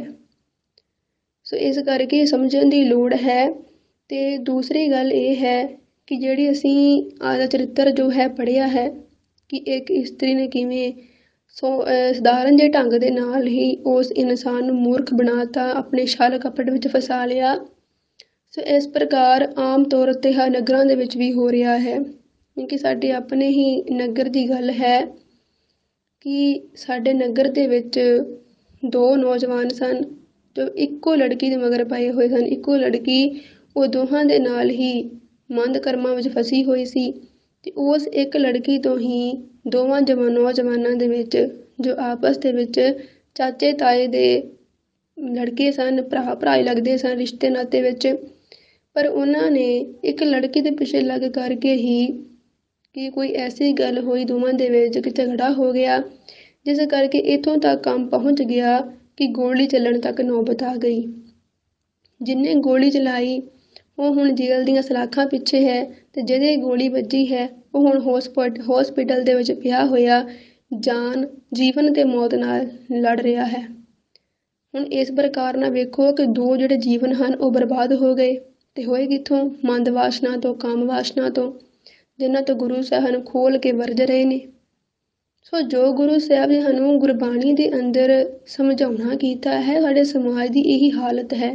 ਸੋ ਇਸ ਕਰਕੇ ਸਮਝਣ ਦੀ ਲੋੜ ਹੈ। ਤੇ ਦੂਸਰੀ ਗੱਲ ਇਹ ਹੈ ਕਿ ਜਿਹੜੀ ਅਸੀਂ ਆਦਾ ਚਰਿੱਤਰ ਜੋ ਹੈ ਪੜ੍ਹਿਆ ਹੈ ਕਿ ਇੱਕ ਇਸਤਰੀ ਨੇ ਕਿਵੇਂ ਸੋ ਸਧਾਰਨ ਜਿਹੇ ਢੰਗ ਦੇ ਨਾਲ ਹੀ ਉਸ ਇਨਸਾਨ ਨੂੰ ਮੂਰਖ ਬਣਾ ਤਾ, ਆਪਣੇ ਛਲ ਕਪਟ ਵਿੱਚ ਫਸਾ ਲਿਆ। ਸੋ ਇਸ ਪ੍ਰਕਾਰ ਆਮ ਤੌਰ 'ਤੇ ਹਰ ਨਗਰਾਂ ਦੇ ਵਿੱਚ ਵੀ ਹੋ ਰਿਹਾ ਹੈ, ਕਿਉਂਕਿ ਸਾਡੇ ਆਪਣੇ ਹੀ ਨਗਰ ਦੀ ਗੱਲ ਹੈ ਕਿ ਸਾਡੇ ਨਗਰ ਦੇ ਵਿੱਚ ਦੋ ਨੌਜਵਾਨ ਸਨ ਜੋ ਇੱਕੋ ਲੜਕੀ ਦੇ ਮਗਰ ਪਏ ਹੋਏ ਸਨ। ਇੱਕੋ ਲੜਕੀ ਉਹ ਦੋਹਾਂ ਦੇ ਨਾਲ ਹੀ ਮੰਦ ਕਰਮਾਂ ਵਿੱਚ ਫਸੀ ਹੋਈ ਸੀ, ਤੇ ਉਸ ਇੱਕ ਲੜਕੀ ਤੋਂ ਹੀ ਦੋਵਾਂ ਜਵਾਨ ਨੌਜਵਾਨਾਂ ਦੇ ਵਿੱਚ ਜੋ ਆਪਸ ਦੇ ਵਿੱਚ ਚਾਚੇ ਤਾਏ ਦੇ ਲੜਕੇ ਸਨ, ਭਰਾ ਭਰਾ ਹੀ ਲੱਗਦੇ ਸਨ ਰਿਸ਼ਤੇ ਨਾਤੇ ਵਿੱਚ, ਪਰ ਉਹਨਾਂ ਨੇ ਇੱਕ ਲੜਕੀ ਦੇ ਪਿੱਛੇ ਲੱਗ ਕਰਕੇ ਹੀ ਕਿ ਕੋਈ ਐਸੀ ਗੱਲ ਹੋਈ ਦੋਵਾਂ ਦੇ ਵਿੱਚ ਕਿ ਝਗੜਾ ਹੋ ਗਿਆ, ਜਿਸ ਕਰਕੇ ਇੱਥੋਂ ਤੱਕ ਕੰਮ ਪਹੁੰਚ ਗਿਆ ਕਿ ਗੋਲੀ ਚੱਲਣ ਤੱਕ ਨੌਬਤ ਆ ਗਈ। ਜਿਹਨੇ ਗੋਲੀ ਚਲਾਈ ਉਹ ਹੁਣ ਜੇਲ੍ਹ ਦੀਆਂ ਸਲਾਖਾਂ ਪਿੱਛੇ ਹੈ ਤੇ ਜਿਹਦੇ ਗੋਲੀ ਵੱਜੀ ਹੈ ਉਹ ਹੁਣ ਹੋਸਪਿਟ ਹੌਸਪੀਟਲ ਦੇ ਵਿੱਚ ਪਿਆ ਹੋਇਆ ਜਾਨ ਜੀਵਨ ਤੇ ਮੌਤ ਨਾਲ ਲੜ ਰਿਹਾ ਹੈ। ਹੁਣ ਇਸ ਪ੍ਰਕਾਰ ਨਾਲ ਵੇਖੋ ਕਿ ਦੋ ਜਿਹੜੇ ਜੀਵਨ ਹਨ ਉਹ ਬਰਬਾਦ ਹੋ ਗਏ ਤੇ ਹੋਏ ਕਿੱਥੋਂ? ਮੰਦ ਵਾਸ਼ਨਾ ਤੋਂ, ਕਾਮ ਵਾਸ਼ਨਾ ਤੋਂ, ਜਿਨ੍ਹਾਂ ਤੋਂ ਗੁਰੂ ਸਾਹਿਬ ਖੋਲ ਕੇ ਵਰਜ ਰਹੇ ਨੇ। ਸੋ ਜੋ ਗੁਰੂ ਸਾਹਿਬ ਨੇ ਸਾਨੂੰ ਗੁਰਬਾਣੀ ਦੇ ਅੰਦਰ ਸਮਝਾਉਣਾ ਕੀਤਾ ਹੈ, ਸਾਡੇ ਸਮਾਜ ਦੀ ਇਹੀ ਹਾਲਤ ਹੈ।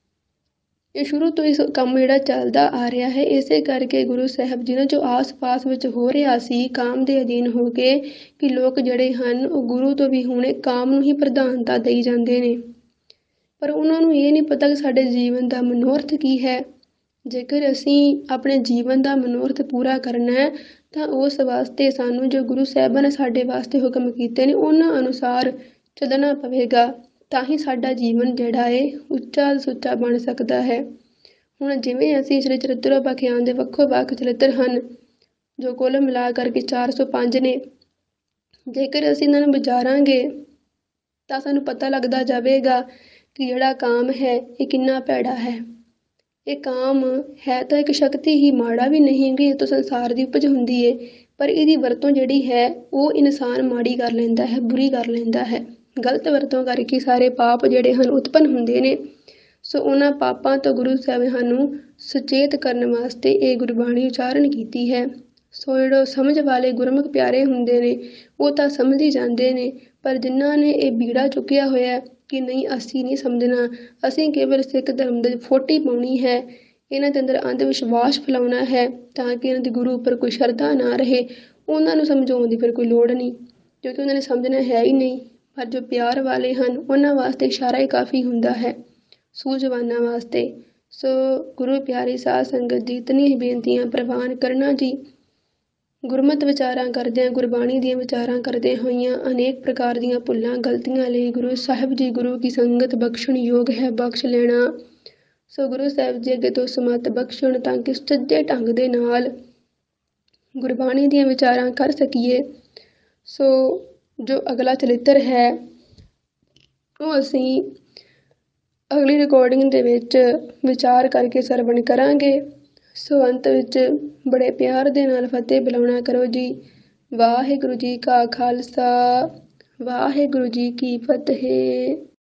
ਇਹ ਸ਼ੁਰੂ ਤੋਂ ਇਸ ਕੰਮ ਜਿਹੜਾ ਚੱਲਦਾ ਆ ਰਿਹਾ ਹੈ। ਇਸੇ ਕਰਕੇ ਗੁਰੂ ਸਾਹਿਬ ਜੀ ਨੇ ਜੋ ਆਸ-ਪਾਸ ਵਿੱਚ ਹੋ ਰਿਹਾ ਸੀ ਕਾਮ ਦੇ ਅਧੀਨ ਹੋ ਕੇ ਕਿ ਲੋਕ ਜਿਹੜੇ ਹਨ ਉਹ ਗੁਰੂ ਤੋਂ ਵੀ ਹੁਣੇ ਕਾਮ ਨੂੰ ਹੀ ਪ੍ਰਧਾਨਤਾ ਦੇਈ ਜਾਂਦੇ ਨੇ, ਪਰ ਉਹਨਾਂ ਨੂੰ ਇਹ ਨਹੀਂ ਪਤਾ ਕਿ ਸਾਡੇ ਜੀਵਨ ਦਾ ਮਨੋਰਥ ਕੀ ਹੈ। ਜੇਕਰ ਅਸੀਂ ਆਪਣੇ ਜੀਵਨ ਦਾ ਮਨੋਰਥ ਪੂਰਾ ਕਰਨਾ ਹੈ ਤਾਂ ਉਸ ਵਾਸਤੇ ਸਾਨੂੰ ਜੋ ਗੁਰੂ ਸਾਹਿਬਾਂ ਨੇ ਸਾਡੇ ਵਾਸਤੇ ਹੁਕਮ ਕੀਤੇ ਨੇ ਉਹਨਾਂ ਅਨੁਸਾਰ ਚੱਲਣਾ ਪਵੇਗਾ, ਤਾਂ ਹੀ ਸਾਡਾ ਜੀਵਨ ਜਿਹੜਾ ਹੈ ਉੱਚਾ ਸੁੱਚਾ ਬਣ ਸਕਦਾ ਹੈ। ਹੁਣ ਜਿਵੇਂ ਅਸੀਂ ਸ੍ਰੀ ਚਰਿਤ੍ਰ ਉਪਾਖਿਆਨ ਦੇ ਵੱਖੋ ਵੱਖ ਚਰਿਤਰ ਹਨ ਜੋ ਕੁੱਲ ਮਿਲਾ ਕਰਕੇ ਚਾਰ ਸੌ ਪੰਜ ਨੇ, ਜੇਕਰ ਅਸੀਂ ਇਹਨਾਂ ਨੂੰ ਵਿਚਾਰਾਂਗੇ ਤਾਂ ਸਾਨੂੰ ਪਤਾ ਲੱਗਦਾ ਜਾਵੇਗਾ ਕਿ ਜਿਹੜਾ ਕਾਮ ਹੈ ਇਹ ਕਿੰਨਾ ਭੈੜਾ ਹੈ। ਇਹ ਕਾਮ ਹੈ ਤਾਂ ਇੱਕ ਸ਼ਕਤੀ ਹੀ, ਮਾੜਾ ਵੀ ਨਹੀਂ ਕਿ ਇਹ ਤੋਂ ਸੰਸਾਰ ਦੀ ਉਪਜ ਹੁੰਦੀ ਹੈ, ਪਰ ਇਹਦੀ ਵਰਤੋਂ ਜਿਹੜੀ ਹੈ ਉਹ ਇਨਸਾਨ ਮਾੜੀ ਕਰ ਲੈਂਦਾ ਹੈ, ਬੁਰੀ ਕਰ ਲੈਂਦਾ ਹੈ। ਗਲਤ ਵਰਤੋਂ ਕਰਕੇ ਸਾਰੇ ਪਾਪ ਜਿਹੜੇ ਹਨ ਉਤਪੰਨ ਹੁੰਦੇ ਨੇ। ਸੋ ਉਹਨਾਂ ਪਾਪਾਂ ਤੋਂ ਗੁਰੂ ਸਾਹਿਬ ਸਾਨੂੰ ਸੁਚੇਤ ਕਰਨ ਵਾਸਤੇ ਇਹ ਗੁਰਬਾਣੀ ਉਚਾਰਨ ਕੀਤੀ ਹੈ। ਸੋ ਜਿਹੜੇ ਸਮਝ ਵਾਲੇ ਗੁਰਮੁਖ ਪਿਆਰੇ ਹੁੰਦੇ ਨੇ ਉਹ ਤਾਂ ਸਮਝ ਹੀ ਜਾਂਦੇ ਨੇ, ਪਰ ਜਿਨ੍ਹਾਂ ਨੇ ਇਹ ਬੀੜਾ ਚੁੱਕਿਆ ਹੋਇਆ ਕਿ ਨਹੀਂ ਅਸੀਂ ਨਹੀਂ ਸਮਝਣਾ, ਅਸੀਂ ਕੇਵਲ ਸਿੱਖ ਧਰਮ ਦੇ ਫੋਟੀ ਪਾਉਣੀ ਹੈ, ਇਹਨਾਂ ਦੇ ਅੰਦਰ ਅੰਧ ਵਿਸ਼ਵਾਸ ਫੈਲਾਉਣਾ ਹੈ ਤਾਂ ਕਿ ਇਹਨਾਂ ਦੇ ਗੁਰੂ ਉੱਪਰ ਕੋਈ ਸ਼ਰਧਾ ਨਾ ਰਹੇ, ਉਹਨਾਂ ਨੂੰ ਸਮਝਾਉਣ ਦੀ ਫਿਰ ਕੋਈ ਲੋੜ ਨਹੀਂ, ਕਿਉਂਕਿ ਉਹਨਾਂ ਨੇ ਸਮਝਣਾ ਹੈ ਹੀ ਨਹੀਂ। ਪਰ ਜੋ ਪਿਆਰ ਵਾਲੇ ਹਨ ਉਹਨਾਂ ਵਾਸਤੇ ਇਸ਼ਾਰਾ ਹੀ ਕਾਫੀ ਹੁੰਦਾ ਹੈ, ਸੂਝਵਾਨਾਂ ਵਾਸਤੇ। ਸੋ ਗੁਰੂ ਪਿਆਰੀ ਸਾਧ ਸੰਗਤ ਜੀ, ਇਤਨੀਆਂ ਹੀ ਬੇਨਤੀਆਂ ਪ੍ਰਵਾਨ ਕਰਨਾ ਜੀ। ਗੁਰਮਤਿ ਵਿਚਾਰਾਂ ਕਰਦਿਆਂ, ਗੁਰਬਾਣੀ ਦੀਆਂ ਵਿਚਾਰਾਂ ਕਰਦਿਆਂ ਹੋਈਆਂ ਅਨੇਕ ਪ੍ਰਕਾਰ ਦੀਆਂ ਭੁੱਲਾਂ ਗਲਤੀਆਂ ਲਈ ਗੁਰੂ ਸਾਹਿਬ ਜੀ ਗੁਰੂ ਕੀ ਸੰਗਤ ਬਖਸ਼ਣ ਯੋਗ ਹੈ, ਬਖਸ਼ ਲੈਣਾ। ਸੋ ਗੁਰੂ ਸਾਹਿਬ ਜੀ ਅੱਗੇ ਤੋਂ ਸਮਤ ਬਖਸ਼ਣ ਤਾਂ ਕਿ ਸੱਜੇ ਢੰਗ ਦੇ ਨਾਲ ਗੁਰਬਾਣੀ ਦੀਆਂ ਵਿਚਾਰਾਂ ਕਰ ਸਕੀਏ। ਸੋ ਜੋ ਅਗਲਾ ਚਰਿੱਤਰ ਹੈ ਉਹ ਅਸੀਂ ਅਗਲੀ ਰਿਕਾਰਡਿੰਗ ਦੇ ਵਿੱਚ ਵਿਚਾਰ ਕਰਕੇ ਸਰਵਣ ਕਰਾਂਗੇ। ਸੋ ਅੰਤ ਵਿੱਚ ਬੜੇ ਪਿਆਰ ਦੇ ਨਾਲ ਫਤਿਹ ਬੁਲਾਉਣਾ ਕਰੋ ਜੀ। ਵਾਹਿਗੁਰੂ ਜੀ ਕਾ ਖਾਲਸਾ, ਵਾਹਿਗੁਰੂ ਜੀ ਕੀ ਫਤਿਹ।